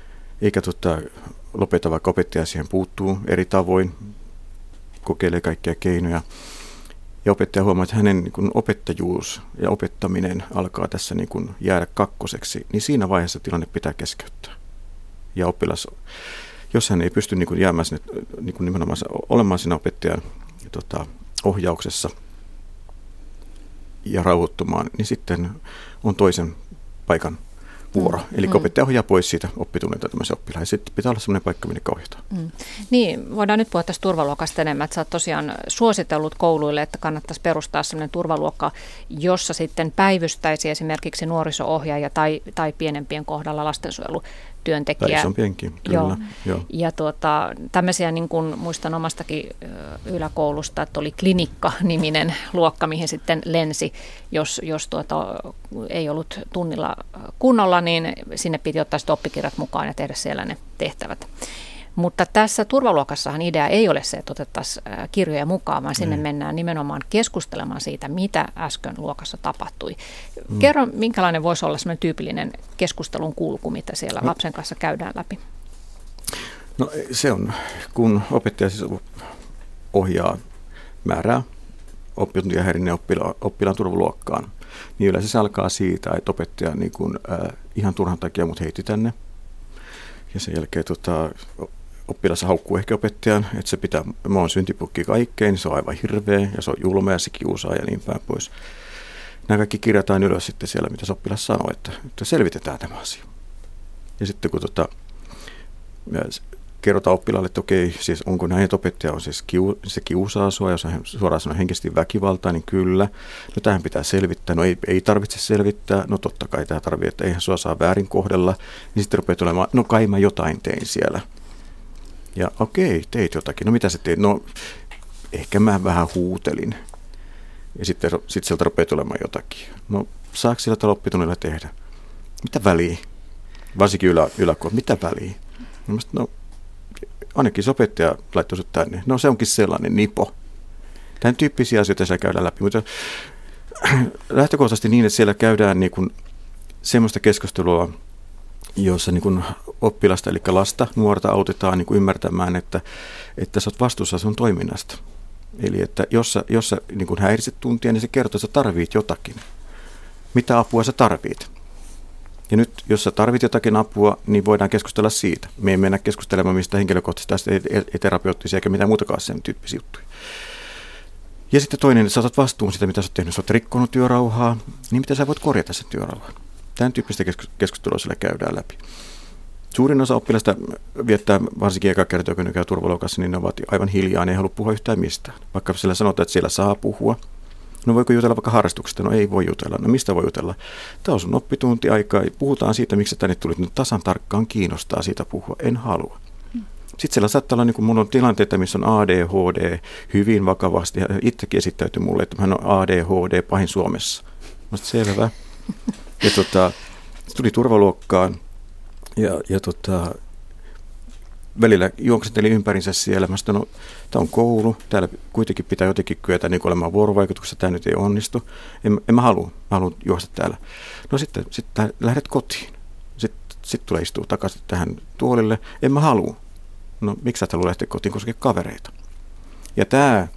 lopeta, vaikka opettaja siihen puuttuu eri tavoin, kokeilee kaikkia keinoja, ja opettaja huomaa, että hänen niin kuin opettajuus ja opettaminen alkaa tässä niin kuin jäädä kakkoseksi, niin siinä vaiheessa tilanne pitää keskeyttää. Ja oppilas, jos hän ei pysty niin kuin jäämään sinne, niin kuin nimenomaan olemaan siinä opettajan ohjauksessa ja rauhoittumaan, niin sitten on toisen paikan vuoro. Eli opettaja ohjaa pois siitä oppitunnilta tämmöisen oppilaan. Ja sitten pitää olla sellainen paikka, minne ohjataan. Niin, voidaan nyt puhua tästä turvaluokasta enemmän. Että sä oot tosiaan suositellut kouluille, että kannattaisi perustaa sellainen turvaluokka, jossa sitten päivystäisi esimerkiksi nuoriso-ohjaaja tai pienempien kohdalla lastensuojelutyöntekijä. Tai isompienkin, kyllä. Joo. Ja tämmöisiä, niin kuin muistan omastakin yläkoulusta, että oli klinikka-niminen luokka, mihin sitten lensi, jos ei ollut tunnilla kunnolla, niin sinne piti ottaa sitten oppikirjat mukaan ja tehdä siellä ne tehtävät. Mutta tässä turvaluokassahan idea ei ole se, että otettaisiin kirjoja mukaan, vaan sinne mennään nimenomaan keskustelemaan siitä, mitä äsken luokassa tapahtui. Kerro, minkälainen voisi olla sellainen tyypillinen keskustelun kulku, mitä siellä lapsen kanssa käydään läpi? No se on, kun opettaja siis ohjaa määrää oppituntia häirinneen oppilaan turvaluokkaan, niin yleensä se alkaa siitä, että opettaja niin kuin, ihan turhan takia mut heitti tänne. Ja sen jälkeen oppilas haukkuu ehkä opettajan, että se pitää, mä oon syntipukki kaikkein, niin se on aivan hirveä ja se on julma ja se kiusaa ja niin päin pois. nämä kaikki kirjataan ylös sitten siellä, mitä se oppilas sanoo, että selvitetään tämä asia. Ja sitten kun kerrotaan oppilaalle, että okei, siis onko näin, että opettaja on siis se kiusaa sua, jos hän suoraan sanoo henkisesti väkivaltaa, niin kyllä. No tähän pitää selvittää, no ei tarvitse selvittää, no totta kai tämä tarvitsee, että eihän sua saa väärin kohdella. Niin sitten rupeaa tulemaan, no kai mä jotain tein siellä. Ja okei, teit jotakin, no mitä sä teit? No ehkä mä vähän huutelin. Ja sitten sieltä rupeaa tulemaan jotakin. No saako sillä tällä oppitunnilla tehdä? Mitä väliä? Varsinkin yläkoulussa, mitä väliä? No ainakin se opettaja laittoi sut tänne. No se onkin sellainen nipo. Tämän tyyppisiä asioita siellä käydään läpi. Mutta lähtökohtaisesti niin, että siellä käydään niin kuin semmoista keskustelua, jossa niin kuin oppilasta, eli lasta, nuorta autetaan niin kuin ymmärtämään, että sä oot vastuussa sun toiminnasta. Eli että jos sä niin kuin häiritset tuntia, niin se kertoo, että sä tarvit jotakin. Mitä apua sä tarvit? Ja nyt, jos sä tarvit jotakin apua, niin voidaan keskustella siitä. Me ei mennä keskustelemaan mistä henkilökohtaisista terapeuttisia eikä mitään muutakaan sen tyyppisiä juttuja. Ja sitten toinen, että sä otat vastuun sitä, mitä sä oot tehnyt. Sä oot rikkonut työrauhaa, niin mitä sä voit korjata sen työrauhan. Tämän tyyppistä keskustelua siellä käydään läpi. Suurin osa oppilasta viettää, varsinkin eka kertaa, kun ne käy turvaluokassa, niin ne ovat aivan hiljaa, ne ei halua puhua yhtään mistään. Vaikka siellä sanotaan, että siellä saa puhua. No voiko jutella vaikka harrastuksesta? No ei voi jutella. No mistä voi jutella? Tämä on sun oppituntiaikaa. Puhutaan siitä, miksi sä tänne tulit. No tasan tarkkaan kiinnostaa siitä puhua. En halua. Sitten siellä saattaa olla, niin kuin mun on tilanteita, missä on ADHD hyvin vakavasti. Ja itsekin esittäytyi mulle, että hän on ADHD pahin Suomessa. Mä sanoin, selvä. Ja tuli turvaluokkaan ja välillä juoksentelin ympärinsä siellä. Mä sanoin, no, tämä on koulu, täällä kuitenkin pitää jotenkin kyetä niin olemaan vuorovaikutuksessa, tämä nyt ei onnistu. En mä halua juosta täällä. No sitten lähdet kotiin. Sitten tulee istua takaisin tähän tuolille. En mä halua. No miksi sä et halua lähteä kotiin, koska kavereita. Ja tämä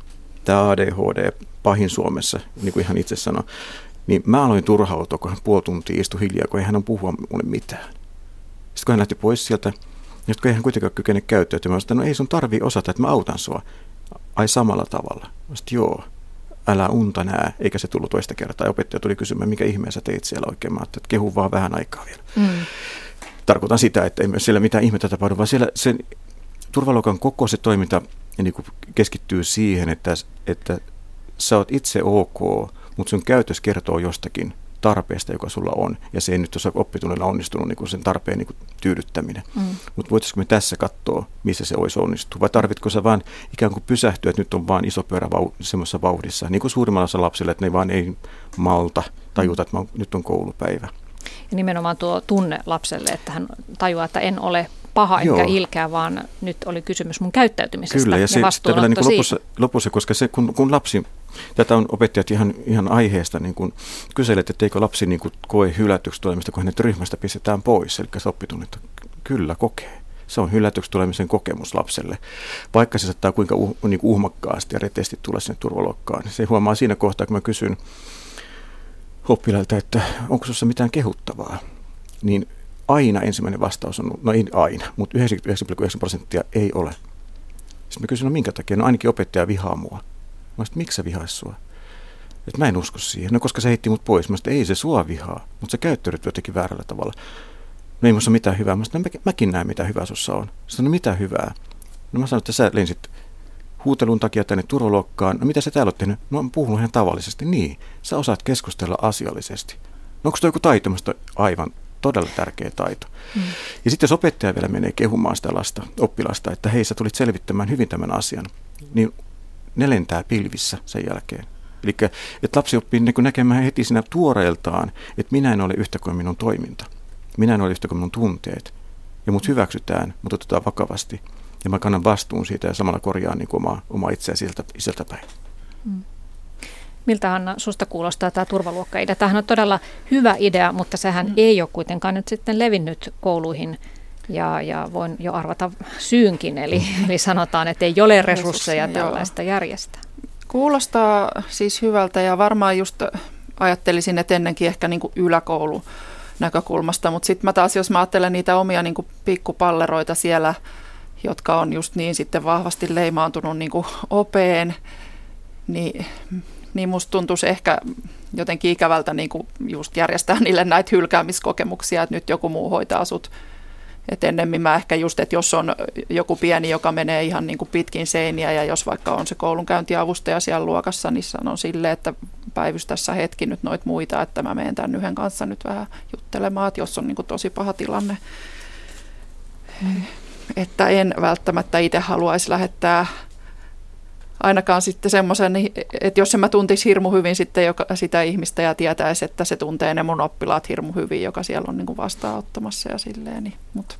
ADHD pahin Suomessa, niin kuin ihan itse sanoi, niin mä aloin turhautua, kun hän puoli tuntia istui hiljaa, kun ei hän on puhua mulle mitään. Sitten kun hän lähti pois sieltä, ja kun ei hän kuitenkaan kykene käyttäytymään, mä sanoin, no ei sun tarvii osata, että mä autan sua. Ai samalla tavalla. Mä sanoin, joo, älä unta nää, eikä se tullut toista kertaa. Ja opettaja tuli kysymään, mikä ihmeen sä teit siellä oikein. Mä ajattelin, että kehu vaan vähän aikaa vielä. Tarkoitan sitä, että ei myös siellä mitään ihmettä tapahdu, vaan siellä sen turvaluokan koko se toiminta niin kuin keskittyy siihen, että sä oot itse ok, mutta sun käytös kertoo jostakin tarpeesta, joka sulla on, ja se ei nyt tuossa oppitunnilla onnistunut niin kuin sen tarpeen niin kuin tyydyttäminen. Mutta voitaisiinko me tässä katsoa, missä se olisi onnistunut, vai tarvitko sä vaan ikään kuin pysähtyä, että nyt on vaan iso pyörä semmoisessa vauhdissa, niin kuin suurimmalla osalla lapsilla, että ne vaan ei malta tajuta, että nyt on koulupäivä. Ja nimenomaan tuo tunne lapselle, että hän tajuaa, että en ole paha enkä ilkeä, vaan nyt oli kysymys mun käyttäytymisestä. Kyllä, ja se vastuunotto niin lopussa, koska se, kun lapsi, tätä on opettajat ihan aiheesta niin kun kyselet, että eikö lapsi niin kun koe hylätyksi tulemista, kun hänet ryhmästä pistetään pois, eli se oppitunnit kyllä kokee. Se on hylätyksi tulemisen kokemus lapselle. Vaikka se saattaa kuinka niin uhmakkaasti ja reteesti tulla sinne turvaluokkaan. Se huomaa siinä kohtaa, kun mä kysyn oppilailta, että onko sinussa mitään kehuttavaa, niin aina ensimmäinen vastaus on, no ei aina, mutta 99,9% ei ole. Sitten mä kysyn, no minkä takia? No ainakin opettaja vihaa mua. Mä sanoin, miksi sä vihaisi sua? Että mä en usko siihen. No koska se heitti mut pois. Mä sanoin, ei se sua vihaa, mutta sä käyttäydyt jotenkin väärällä tavalla. No ei musta ole mitään hyvää. Mä sanoin, no mäkin näen mitä hyvää sussa on. Sanoin, no mitä hyvää? No mä sanoin, että sä lensit huutelun takia tänne turvaluokkaan. No mitä sä täällä oot tehnyt? No mä puhun ihan tavallisesti. Niin, sä osaat keskustella asiallisesti. No onko toi joku taito? Mä sanoin, aivan todella tärkeä taito. Ja sitten jos opettaja vielä menee kehumaan sitä oppilasta, että hei, sä tulit selvittämään hyvin tämän asian, niin ne lentää pilvissä sen jälkeen. Eli että lapsi oppii niin näkemään heti siinä tuoreeltaan, että minä en ole yhtä kuin minun toiminta. Minä en ole yhtä kuin minun tunteet. Ja mut hyväksytään, mutta otetaan vakavasti. Ja mä kannan vastuun siitä ja samalla korjaan niin omaa itseä sieltä päin. Miltä, Hanna, susta kuulostaa tämä turvaluokka-idea? Tämähän on todella hyvä idea, mutta sehän ei ole kuitenkaan nyt sitten levinnyt kouluihin. Ja voin jo arvata syynkin, eli sanotaan, että ei ole resursseja tällaista järjestää. Kuulostaa siis hyvältä ja varmaan just ajattelisin, että ennenkin ehkä niin kuin yläkoulu näkökulmasta, mutta sitten jos mä ajattelen niitä omia niin kuin pikkupalleroita siellä, jotka on just niin sitten vahvasti leimaantunut niin kuin opeen, niin niin musta tuntuisi ehkä jotenkin ikävältä niin kuin just järjestää niille näitä hylkäämiskokemuksia, että nyt joku muu hoitaa sut. Et ennemmin mä ehkä just, että jos on joku pieni, joka menee ihan niin kuin pitkin seiniä ja jos vaikka on se koulunkäyntiavustaja siellä luokassa, niin sanon silleen, että päivystässä hetki nyt noita muita, että mä menen tämän yhden kanssa nyt vähän juttelemaan, että jos on niin kuin tosi paha tilanne. Että en välttämättä itse haluaisi lähettää ainakaan sitten semmoisen, että jos en mä tuntisi hirmu hyvin sitten sitä ihmistä ja tietäisi, että se tuntee ne mun oppilaat hirmu hyvin, joka siellä on niin kuin vastaanottamassa ja silleen. Niin, mutta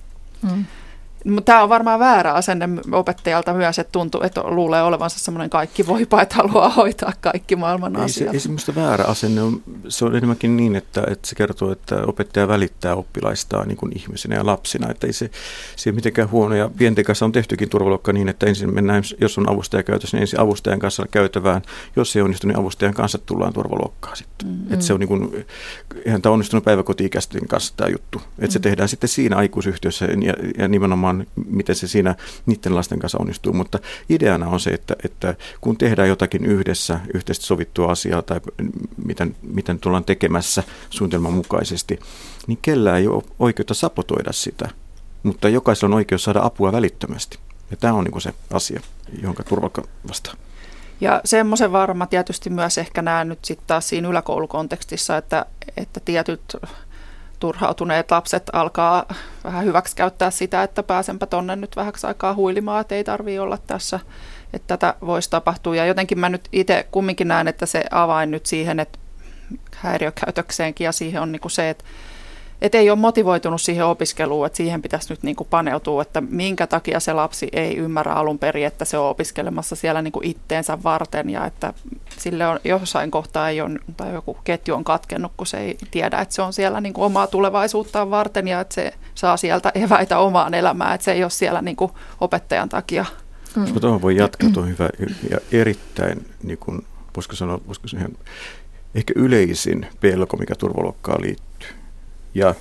tämä on varmaan väärä asenne opettajalta myös, että tuntuu, että luulee olevansa semmoinen kaikki voipa, että haluaa hoitaa kaikki maailman asiat. Ei semmoista väärä asenne, se on enemmänkin niin, että se kertoo, että opettaja välittää oppilaistaan niin kuin ihmisenä ja lapsina, että ei se mitenkään huono. Ja pienten kanssa on tehtykin turvaluokka niin, että ensin mennään, jos on avustaja käytössä, niin ensin avustajan kanssa käytävään. Jos ei onnistu, niin avustajan kanssa tullaan turvaluokkaan sitten. Mm-hmm. Että se on niin kuin, eihän tämä onnistunut päiväkoti-ikäisten kanssa tämä juttu. Että se tehdään sitten siinä aikuisyhtiössä ja nimenomaan miten se siinä niiden lasten kanssa onnistuu, mutta ideana on se, että kun tehdään jotakin yhdessä, yhteisesti sovittua asiaa tai miten tullaan tekemässä suunnitelman mukaisesti, niin kellään ei ole oikeutta sabotoida sitä, mutta jokaisella on oikeus saada apua välittömästi. Ja tämä on niin kuin se asia, johon turvaluokka vastaa. Ja semmoisen varma tietysti myös ehkä näen nyt sitten taas siinä yläkoulukontekstissa, että tietyt turhautuneet lapset alkaa vähän hyväksikäyttää sitä, että pääsenpä tonne nyt vähäksi aikaa huilimaan, että ei tarvitse olla tässä, että tätä voisi tapahtua. Ja jotenkin mä nyt itse kumminkin näen, että se avain nyt siihen, että häiriökäytökseenkin ja siihen on niin kuin se, että ei ole motivoitunut siihen opiskeluun, että siihen pitäisi nyt niin kuin paneutua, että minkä takia se lapsi ei ymmärrä alun perin, että se on opiskelemassa siellä niin kuin itteensä varten ja että sille on jossain kohtaa ei ole, tai joku ketju on katkennut, kun se ei tiedä, että se on siellä niin kuin omaa tulevaisuuttaan varten ja että se saa sieltä eväitä omaan elämään, että se ei ole siellä niin kuin opettajan takia. Jos mä tuohon voi jatkaa, tuo on hyvä ja erittäin, niin kuin, voisiko sanoa ihan ehkä yleisin pelko, mikä turvaluokkaan liittyy. Ja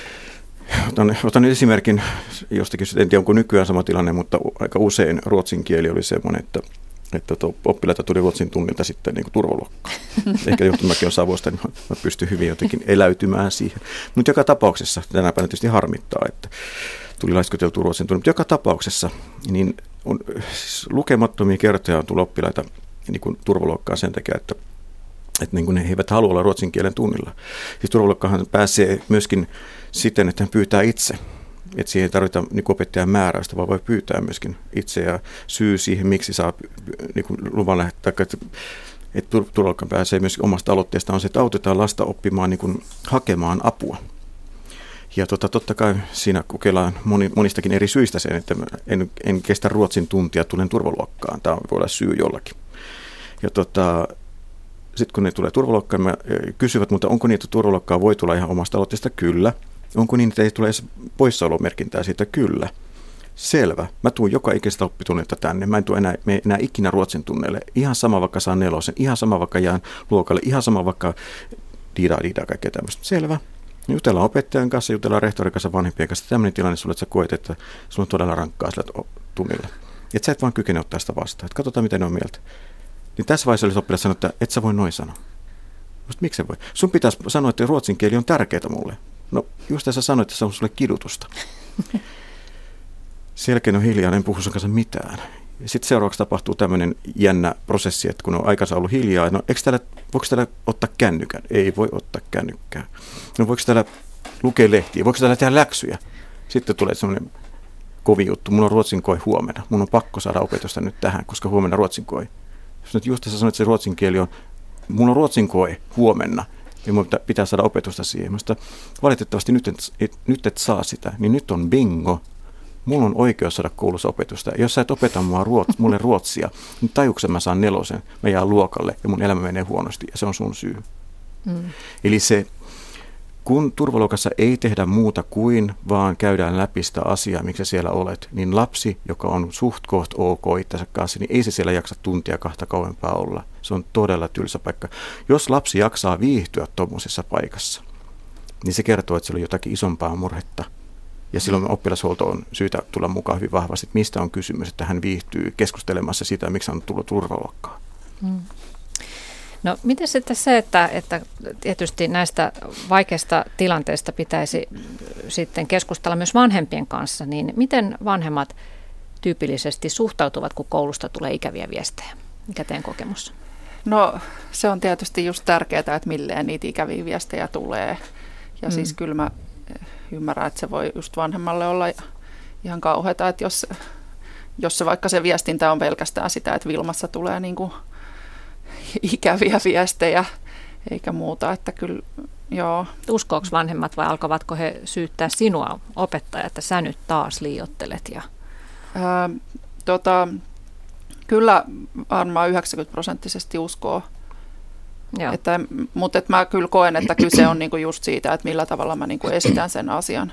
otan esimerkin jostakin, en tiedä onko nykyään sama tilanne, mutta aika usein ruotsin kieli oli semmoinen, että oppilaita tuli ruotsin tunnilta sitten niin kuin turvaluokkaan. Ehkä johtumakin on Savosta, niin mä pystyn hyvin jotenkin eläytymään siihen. Mutta joka tapauksessa, tänä päivänä tietysti harmittaa, että tuli laiskoteltua ruotsin tunnilta, mutta joka tapauksessa niin on siis lukemattomia kertoja on tullut oppilaita niin kuin turvaluokkaan sen takia, että niin kuin he eivät halua olla ruotsin kielen tunnilla. Siis turvaluokkahan pääsee myöskin siten, että hän pyytää itse. Että siihen ei tarvita niin kuin opettajan määräystä, vaan voi pyytää myöskin itse. Ja syy siihen, miksi saa niin kuin luvan lähettää, että turvaluokkaan pääsee myöskin omasta aloitteesta, on se, että autetaan lasta oppimaan niin kuin hakemaan apua. Ja totta kai siinä kokeillaan monistakin eri syistä sen, että en kestä ruotsin tuntia, tulen turvaluokkaan. Tämä voi olla syy jollakin. Ja sitten kun ne tulee turvaluokkaan, kysyvät, mutta onko niitä turvaluokkaa voi tulla ihan omasta aloitteesta? Kyllä. Onko niin, että ei tule edes poissaolomerkintää siitä? Kyllä. Selvä. Mä tuun joka ikisestä oppitunnilta tänne. Mä en tule enää ikinä ruotsin tunneille. Ihan sama vaikka saan 4, ihan sama vaikka jään luokalle, ihan sama vaikka diidaa kaikkea tämmöistä. Selvä. Jutellaan opettajan kanssa, jutellaan rehtorin kanssa, vanhempien kanssa. Tämmöinen tilanne sulle, että sä koet, että sulla on todella rankkaa sillä tunnilla. Että sä et vaan kykene ottaa sitä vastaan. Että katsotaan, miten ne on mieltä. Niin tässä vaiheessa olisi oppilas sanoa, että et sä voi noin sanoa. Miksi se voi? Sun pitäisi sanoa, että ruotsin kieli on tärkeää mulle. No just sä sanoit, että se on sulle kidutusta. Selkeä on hiljaa, en puhu sun kanssa mitään. Sitten seuraavaksi tapahtuu tämmöinen jännä prosessi, että kun on aikansa ollut hiljaa, no voiko täällä ottaa kännykän? Ei voi ottaa kännykkää. No voiko täällä lukea lehtiä? Voiko täällä tehdä läksyjä? Sitten tulee semmoinen kovin juttu. Mulla on ruotsin koe huomenna. Mun on pakko saada opetusta nyt tähän, koska huomenna ruotsin koe. Jos nyt just sä sanoit, että se ruotsin kieli on, mulla on ruotsin koe huomenna, ja mun pitää saada opetusta siihen. Mutta valitettavasti nyt et saa sitä, niin nyt on bingo. Mulla on oikeus saada koulussa opetusta. Jos sä et opeta mulle ruotsia, niin tajuuko mä saan 4, mä jään luokalle ja mun elämä menee huonosti, ja se on sun syy. Eli se, kun turvaluokassa ei tehdä muuta kuin vaan käydään läpi sitä asiaa, miksi sä siellä olet, niin lapsi, joka on suht koht ok itsensä kanssa, niin ei se siellä jaksa tuntia 2 kauempaa olla. Se on todella tylsä paikka. Jos lapsi jaksaa viihtyä tuommoisessa paikassa, niin se kertoo, että siellä on jotakin isompaa murhetta. Ja silloin oppilashuolto on syytä tulla mukaan hyvin vahvasti, että mistä on kysymys, että hän viihtyy keskustelemassa sitä, miksi hän on tullut turvaluokkaan. No miten sitten se, että tietysti näistä vaikeista tilanteista pitäisi sitten keskustella myös vanhempien kanssa, niin miten vanhemmat tyypillisesti suhtautuvat, kun koulusta tulee ikäviä viestejä? Mikä teidän kokemus? No se on tietysti just tärkeää, että milleen niitä ikäviä viestejä tulee. Ja siis kyllä mä ymmärrän, että se voi just vanhemmalle olla ihan kauheata, että jos se vaikka se viestintä on pelkästään sitä, että Vilmassa tulee niin kuin ikäviä viestejä eikä muuta, että kyllä joo. Uskooko vanhemmat vai alkavatko he syyttää sinua, opettaja, että sä nyt taas liioittelet? Kyllä varmaan 90% uskoo. Mutta mä kyllä koen, että kyse on niinku just siitä, että millä tavalla mä niinku esitän sen asian.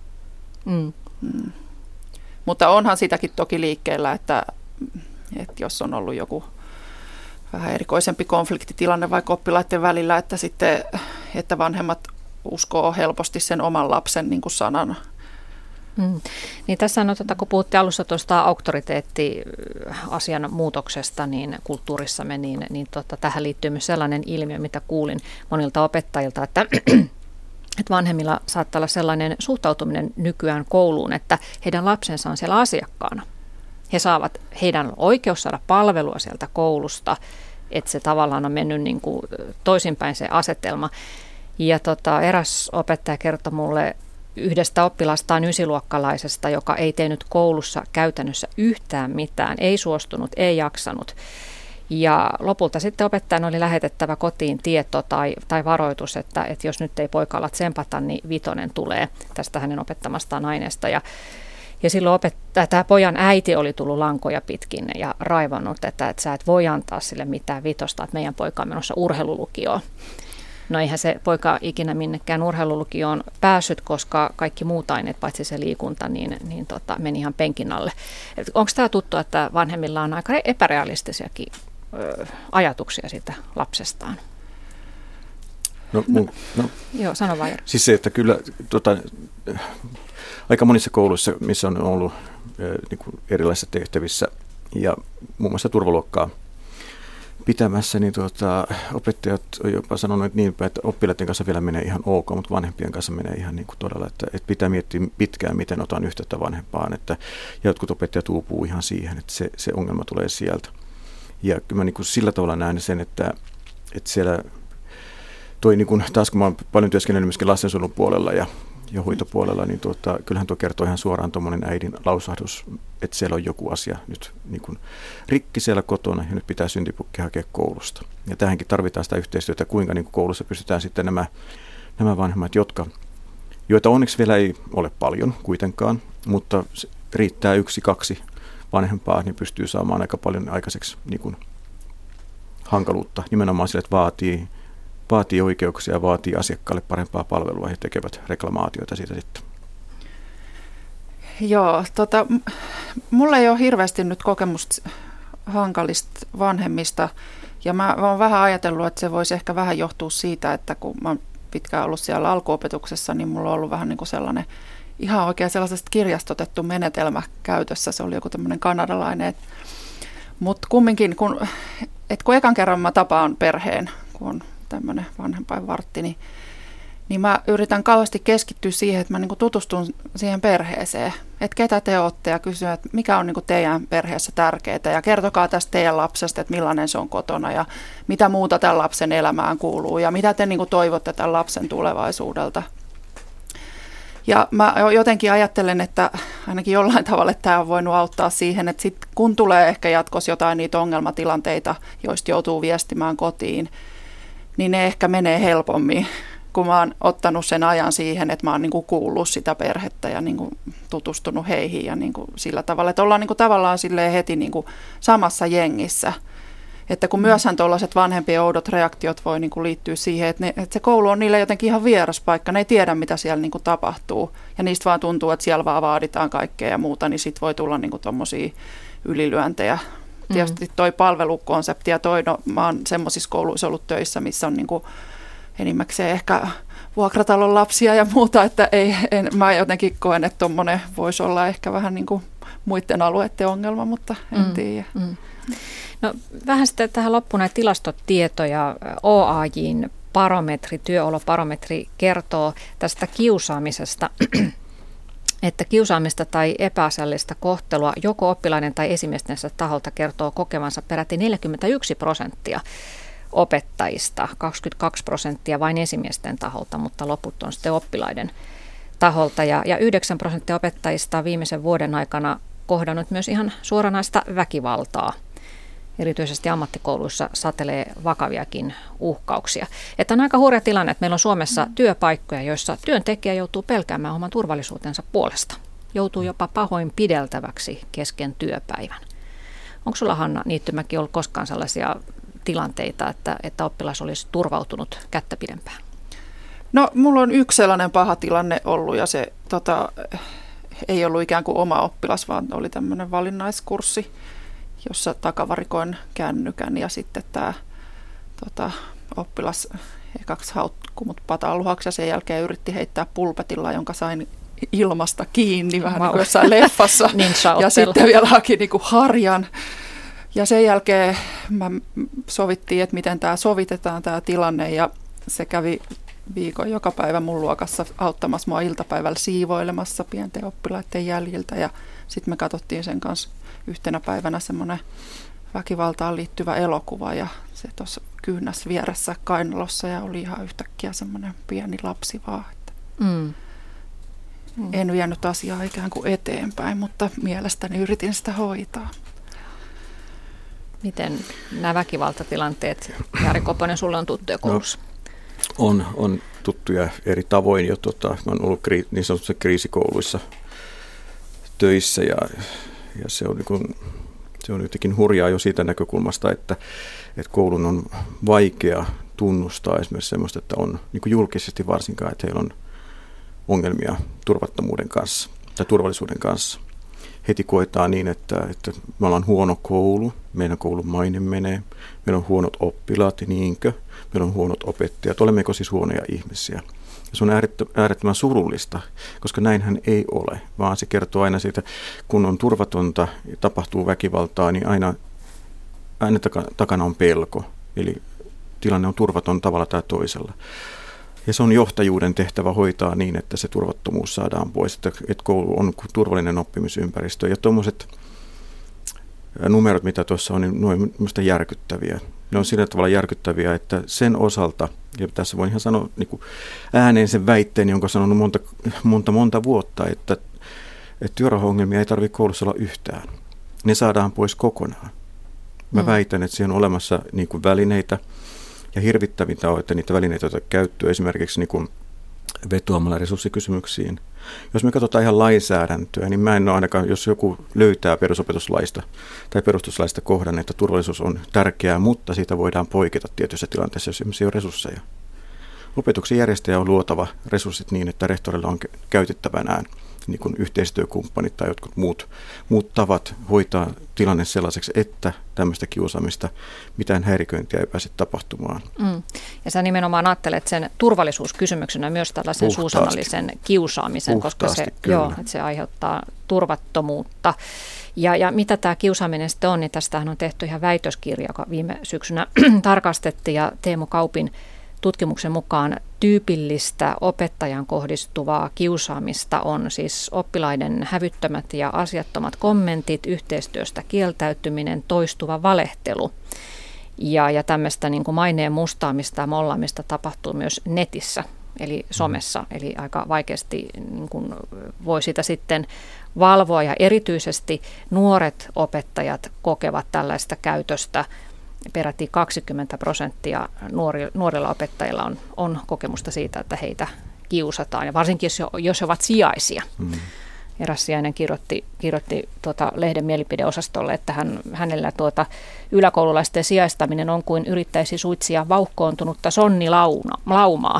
Mutta onhan sitäkin toki liikkeellä, että jos on ollut joku vähän erikoisempi konfliktitilanne vaikka oppilaiden välillä, että sitten että vanhemmat uskoo helposti sen oman lapsen niinku sanan. Niin tässä on, kun puhuttiin alussa tuosta auktoriteettiasian muutoksesta niin kulttuurissamme, niin tähän liittyy myös sellainen ilmiö, mitä kuulin monilta opettajilta, että vanhemmilla saattaa olla sellainen suhtautuminen nykyään kouluun, että heidän lapsensa on siellä asiakkaana. Heidän oikeus saada palvelua sieltä koulusta, että se tavallaan on mennyt niin kuin toisinpäin se asetelma. Ja eräs opettaja kertoi mulle yhdestä oppilastaan ysiluokkalaisesta, joka ei tehnyt koulussa käytännössä yhtään mitään, ei suostunut, ei jaksanut. Ja lopulta sitten opettajan oli lähetettävä kotiin tieto tai varoitus, että jos nyt ei poika ala tsempata, niin 5 tulee tästä hänen opettamastaan aineesta. Ja silloin tämä pojan äiti oli tullut lankoja pitkin ja raivannut, että sä et voi antaa sille mitään 5, että meidän poika on menossa urheilulukioon. No eihän se poika ikinä minnekään urheilulukioon päässyt, koska kaikki muut aineet, paitsi se liikunta, niin meni ihan penkin alle. Onko tämä tuttu, että vanhemmilla on aika epärealistisiakin ajatuksia siitä lapsestaan? Joo, sano vaan. Siis se, että kyllä aika monissa kouluissa, missä on ollut niin kuin erilaisissa tehtävissä ja muun muassa turvaluokkaa pitämässä, niin opettajat on jopa sanonut niin, että oppilaiden kanssa vielä menee ihan ok, mutta vanhempien kanssa menee ihan niin kuin todella, että pitää miettiä pitkään, miten otan yhteyttä vanhempaan. Ja jotkut opettajat uupuu ihan siihen, että se ongelma tulee sieltä. Ja kyllä mä niin kuin sillä tavalla näen sen, että siellä niin kuin, taas kun mä oon paljon työskennellyt myöskin lastensuojelun puolella ja hoitopuolella, niin kyllähän tuo kertoo ihan suoraan tuommoinen äidin lausahdus, että siellä on joku asia nyt niin kuin rikki siellä kotona ja nyt pitää syntipukki hakea koulusta. Ja tähänkin tarvitaan sitä yhteistyötä, kuinka niin kuin koulussa pystytään sitten nämä vanhemmat, joita onneksi vielä ei ole paljon kuitenkaan, mutta riittää 1-2 vanhempaa, niin pystyy saamaan aika paljon aikaiseksi niin kuin hankaluutta. Nimenomaan sille, että vaatii oikeuksia ja vaatii asiakkaalle parempaa palvelua ja tekevät reklamaatioita siitä sitten. Joo, mulla ei ole hirveästi nyt kokemusta hankalista vanhemmista ja mä oon vähän ajatellut, että se voisi ehkä vähän johtua siitä, että kun mä oon pitkään ollut siellä alkuopetuksessa, niin mulla on ollut vähän niin kuin sellainen ihan oikein sellaisesta kirjastotettu menetelmä käytössä. Se oli joku tämmöinen kanadalainen. Mutta kumminkin, kun ekan kerran mä tapaan perheen, kun on tämmöinen vanhempainvartti, niin mä yritän kauheasti keskittyä siihen, että mä niinku tutustun siihen perheeseen. Että ketä te olette ja kysyn, että mikä on niinku teidän perheessä tärkeää ja kertokaa tästä teidän lapsesta, että millainen se on kotona ja mitä muuta tämän lapsen elämään kuuluu ja mitä te niinku toivotte tämän lapsen tulevaisuudelta. Ja mä jotenkin ajattelen, että ainakin jollain tavalla tämä on voinut auttaa siihen, että sit kun tulee ehkä jatkossa jotain niitä ongelmatilanteita, joista joutuu viestimään kotiin, niin ne ehkä menee helpommin, kun mä oon ottanut sen ajan siihen, että mä oon niinku kuullut sitä perhettä ja niinku tutustunut heihin ja niinku sillä tavalla, että ollaan niinku tavallaan silleen heti niinku samassa jengissä. Että kun myöshän tuollaiset vanhempien oudot reaktiot voi niinku liittyä siihen, että se koulu on niille jotenkin ihan vieras paikka, ne ei tiedä mitä siellä niinku tapahtuu ja niistä vaan tuntuu, että siellä vaan vaaditaan kaikkea ja muuta, niin sitten voi tulla niinku tommosia ylilyöntejä. Tietysti toi palvelukonsepti ja mä oon semmoisissa kouluissa ollut töissä, missä on niinku enimmäkseen ehkä vuokratalon lapsia ja muuta, että mä jotenkin koen, että tommonen voisi olla ehkä vähän niinku muiden alueiden ongelma, mutta en tiedä. No, vähän sitten tähän loppuun näitä tilastotietoja. OAJ:n työolobarometri kertoo tästä kiusaamisesta, että kiusaamista tai epäasiallista kohtelua joko oppilaiden tai esimiestensä taholta kertoo kokevansa peräti 41% opettajista, 22% vain esimiesten taholta, mutta loput on sitten oppilaiden taholta. Ja 9% opettajista on viimeisen vuoden aikana kohdannut myös ihan suoranaista väkivaltaa. Erityisesti ammattikouluissa satelee vakaviakin uhkauksia. Että on aika hurja tilanne, että meillä on Suomessa työpaikkoja, joissa työntekijä joutuu pelkäämään oman turvallisuutensa puolesta. Joutuu jopa pahoinpideltäväksi kesken työpäivän. Onko sulla, Hanna Niittymäki, ollut koskaan sellaisia tilanteita, että oppilas olisi turvautunut kättä pidempään? No, mulla on yksi sellainen paha tilanne ollut, ja se ei ollut ikään kuin oma oppilas, vaan oli tämmöinen valinnaiskurssi, jossa takavarikoin kännykän, ja sitten tämä oppilas ekaksi haukkui mut pataluhaksi ja sen jälkeen yritti heittää pulpetilla, jonka sain ilmasta kiinni vähän niin kuin jossain leffassa. Ja sitten vielä haki niin kuin harjan. Ja sen jälkeen sovittiin, että miten tämä sovitetaan tämä tilanne, ja se kävi viikon joka päivä mun luokassa auttamassa mua iltapäivällä siivoilemassa pienten oppilaiden jäljiltä, ja sitten me katsottiin sen kanssa yhtenä päivänä semmoinen väkivaltaan liittyvä elokuva, ja se tuossa kyynäs vieressä kainalossa, ja oli ihan yhtäkkiä semmoinen pieni lapsi vaan. En vienyt asiaa ikään kuin eteenpäin, mutta mielestäni yritin sitä hoitaa. Miten nämä väkivaltatilanteet, Jari Koponen, sulle on tuttuja koulussa? No, on tuttuja eri tavoin jo. Mä olen ollut niin sanotussa kriisikouluissa töissä, ja se on jotenkin hurjaa jo siitä näkökulmasta, että koulun on vaikea tunnustaa esimerkiksi sellaista, että on niin kuin julkisesti varsinkaan, että heillä on ongelmia turvattomuuden kanssa tai turvallisuuden kanssa. Heti koetaan niin, että me ollaan huono koulu, meidän koulun maine menee, meillä on huonot oppilaat, niinkö, meillä on huonot opettajat, olemmeko siis huonoja ihmisiä. Ja se on äärettömän surullista, koska näinhän ei ole, vaan se kertoo aina siitä, kun on turvatonta ja tapahtuu väkivaltaa, niin aina takana on pelko, eli tilanne on turvaton tavalla tai toisella. Ja se on johtajuuden tehtävä hoitaa niin, että se turvattomuus saadaan pois, että koulu on turvallinen oppimisympäristö. Ja tuommoiset numerot, mitä tuossa on, niin ne on minusta järkyttäviä. Ne on sillä tavalla järkyttäviä, että sen osalta, ja tässä voin ihan sanoa niin kuin ääneen sen väitteen, jonka olen sanonut monta vuotta, että työrauhaongelmia ei tarvitse koulussa olla yhtään. Ne saadaan pois kokonaan. Mä väitän, että siihen on olemassa niin kuin välineitä, ja hirvittävintä on, että niitä välineitä otetaan käyttöön esimerkiksi niin kuin vetoamalla resurssikysymyksiin. Jos me katsotaan ihan lainsäädäntöä, niin mä en ole ainakaan, jos joku löytää perusopetuslaista tai perustuslaista kohdan, että turvallisuus on tärkeää, mutta siitä voidaan poiketa tietyissä tilanteissa, jos esimerkiksi ei ole resursseja. Opetuksen järjestäjä on luotava resurssit niin, että rehtorilla on käytettävänään niin kuin yhteistyökumppanit tai jotkut muut tavat hoitaa tilanne sellaiseksi, että tämmöistä kiusaamista, mitään häiriköintiä ei pääse tapahtumaan. Ja sä nimenomaan ajattelet sen turvallisuuskysymyksenä myös tällaisen suusanallisen kiusaamisen, koska se aiheuttaa turvattomuutta. Ja mitä tämä kiusaaminen sitten on, niin tästähän on tehty ihan väitöskirja, joka viime syksynä tarkastettiin, ja Teemu Kaupin tutkimuksen mukaan tyypillistä opettajan kohdistuvaa kiusaamista on siis oppilaiden hävyttömät ja asiattomat kommentit, yhteistyöstä kieltäytyminen, toistuva valehtelu. Ja tämmöistä niin kuin maineen mustaamista ja mollaamista tapahtuu myös netissä, eli somessa, eli aika vaikeasti niin kuin voi sitä sitten valvoa, ja erityisesti nuoret opettajat kokevat tällaista käytöstä. Peräti 20% nuorilla opettajilla on kokemusta siitä, että heitä kiusataan, ja varsinkin jos he ovat sijaisia. Eräs sijainen kirjoitti lehden mielipideosastolle, että hänellä yläkoululaisten sijaistaminen on kuin yrittäisi suitsia vauhkoontunutta sonnilaumaa.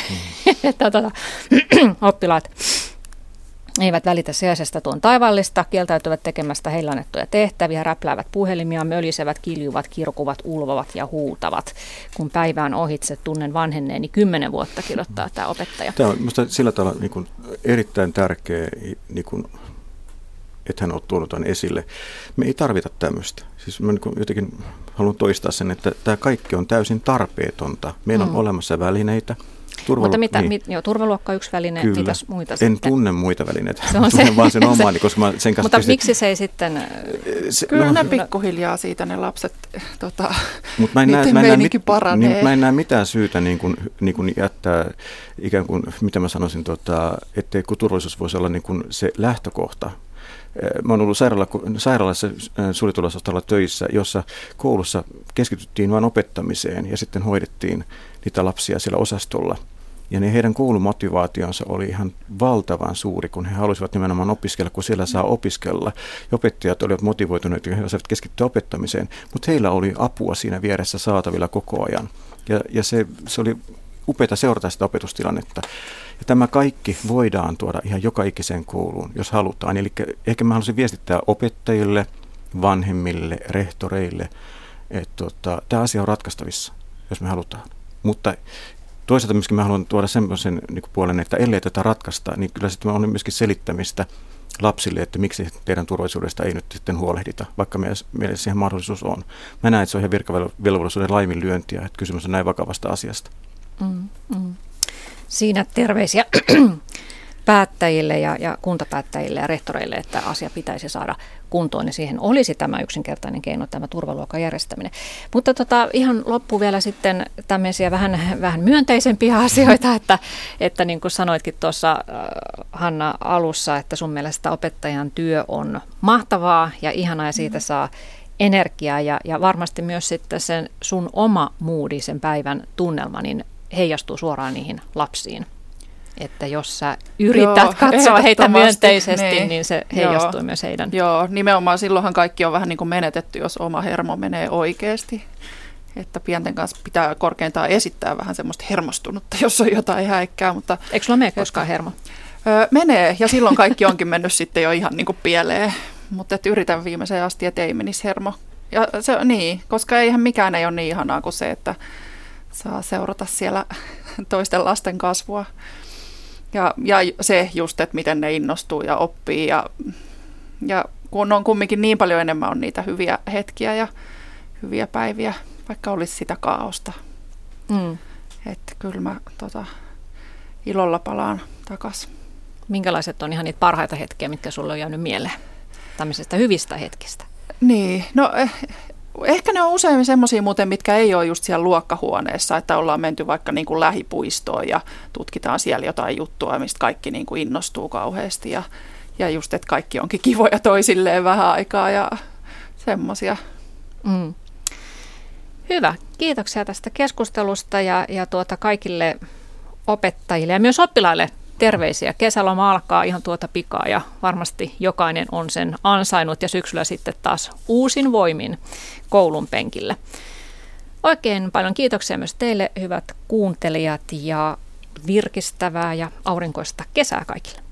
Oppilaat eivät välitä sijaisesta tuon taivaallista, kieltäytyvät tekemästä heille annettuja tehtäviä, räpläävät puhelimia, mölisevät, kiljuvat, kirkuvat, ulvovat ja huutavat. Kun päivä on ohitse, tunnen vanhenneeni 10 vuotta, kirjoittaa tämä opettaja. Tämä on minusta sillä tavalla niin kuin erittäin tärkeä niin kuin että hän on tuonut tämän esille. Me ei tarvita tämmöistä. Siis mä jotenkin haluan toistaa sen, että tämä kaikki on täysin tarpeetonta. Meillä on olemassa välineitä. Mutta turvaluokka on yksi väline, kyllä. Mitäs muita en sitten? Tunne muita välineitä, tunnen vaan sen omaani, koska mä sen kanssa... Mutta miksi se ei sitten... Kyllä ne pikkuhiljaa siitä ne lapset, mutta niiden meininki paranee. Mä en näe mitään syytä niin kuin jättää ikään kuin, mitä mä sanoisin, ettei turvallisuus voisi olla niin kuin se lähtökohta. Mä oon ollut sairaalassa suljetulla töissä, jossa koulussa keskityttiin vain opettamiseen ja sitten hoidettiin niitä lapsia siellä osastolla. Ja heidän koulumotivaationsa oli ihan valtavan suuri, kun he halusivat nimenomaan opiskella, kun siellä saa opiskella. Ja opettajat olivat motivoituneet ja he osasivat keskittyä opettamiseen, mutta heillä oli apua siinä vieressä saatavilla koko ajan. Ja se oli upeaa seurata sitä opetustilannetta. Ja tämä kaikki voidaan tuoda ihan joka ikiseen kouluun, jos halutaan. Eli ehkä mä haluaisin viestittää opettajille, vanhemmille, rehtoreille, että tämä asia on ratkaistavissa, jos me halutaan. Mutta toisaalta myöskin mä haluan tuoda semmoisen puolen, että ellei tätä ratkaista, niin kyllä sitten on myöskin selittämistä lapsille, että miksi teidän turvallisuudesta ei nyt sitten huolehdita, vaikka meillä siihen mahdollisuus on. Mä näen, että se on ihan virkavelvollisuuden laiminlyöntiä, että kysymys on näin vakavasta asiasta. Siinä terveisiä päättäjille ja kuntapäättäjille ja rehtoreille, että asia pitäisi saada kuntoon ja siihen olisi tämä yksinkertainen keino, tämä turvaluokan järjestäminen. Mutta ihan loppu vielä sitten tämmöisiä vähän myönteisempiä asioita, että niin kuin sanoitkin tuossa Hanna alussa, että sun mielestä opettajan työ on mahtavaa ja ihanaa ja siitä saa energiaa ja varmasti myös sitten sen sun oma moodi, sen päivän tunnelma, niin heijastuu suoraan niihin lapsiin. Että jos sä yrität katsoa heitä myönteisesti, niin se heijastuu myös heidän. Joo, nimenomaan silloinhan kaikki on vähän niin kuin menetetty, jos oma hermo menee oikeasti. Että pienten kanssa pitää korkeintaan esittää vähän semmoista hermostunutta, jos on jotain häikkää. Mutta eikö sulla mene koskaan hermo? Menee, ja silloin kaikki onkin mennyt sitten jo ihan niin kuin pieleen. Mutta yritän viimeiseen asti, että ei menisi hermo. Ja se, niin, koska eihän mikään ei ole niin ihanaa kuin se, että saa seurata siellä toisten lasten kasvua. Ja se just, että miten ne innostuu ja oppii. Ja kun on kumminkin niin paljon enemmän on niitä hyviä hetkiä ja hyviä päiviä, vaikka olisi sitä kaaosta. Että kyllä mä ilolla palaan takaisin. Minkälaiset on ihan niitä parhaita hetkiä, mitkä sulle on jäänyt mieleen tämmöisestä hyvistä hetkistä? Niin, no ehkä ne on usein semmoisia muuten, mitkä ei ole just siellä luokkahuoneessa, että ollaan menty vaikka niin kuin lähipuistoon ja tutkitaan siellä jotain juttua, mistä kaikki niin kuin innostuu kauheasti ja just, että kaikki onkin kivoja toisilleen vähän aikaa ja semmoisia. Hyvä. Kiitoksia tästä keskustelusta ja kaikille opettajille ja myös oppilaille terveisiä. Kesäloma alkaa ihan pikaa ja varmasti jokainen on sen ansainnut ja syksyllä sitten taas uusin voimin koulun penkillä. Oikein paljon kiitoksia myös teille, hyvät kuuntelijat, ja virkistävää ja aurinkoista kesää kaikille.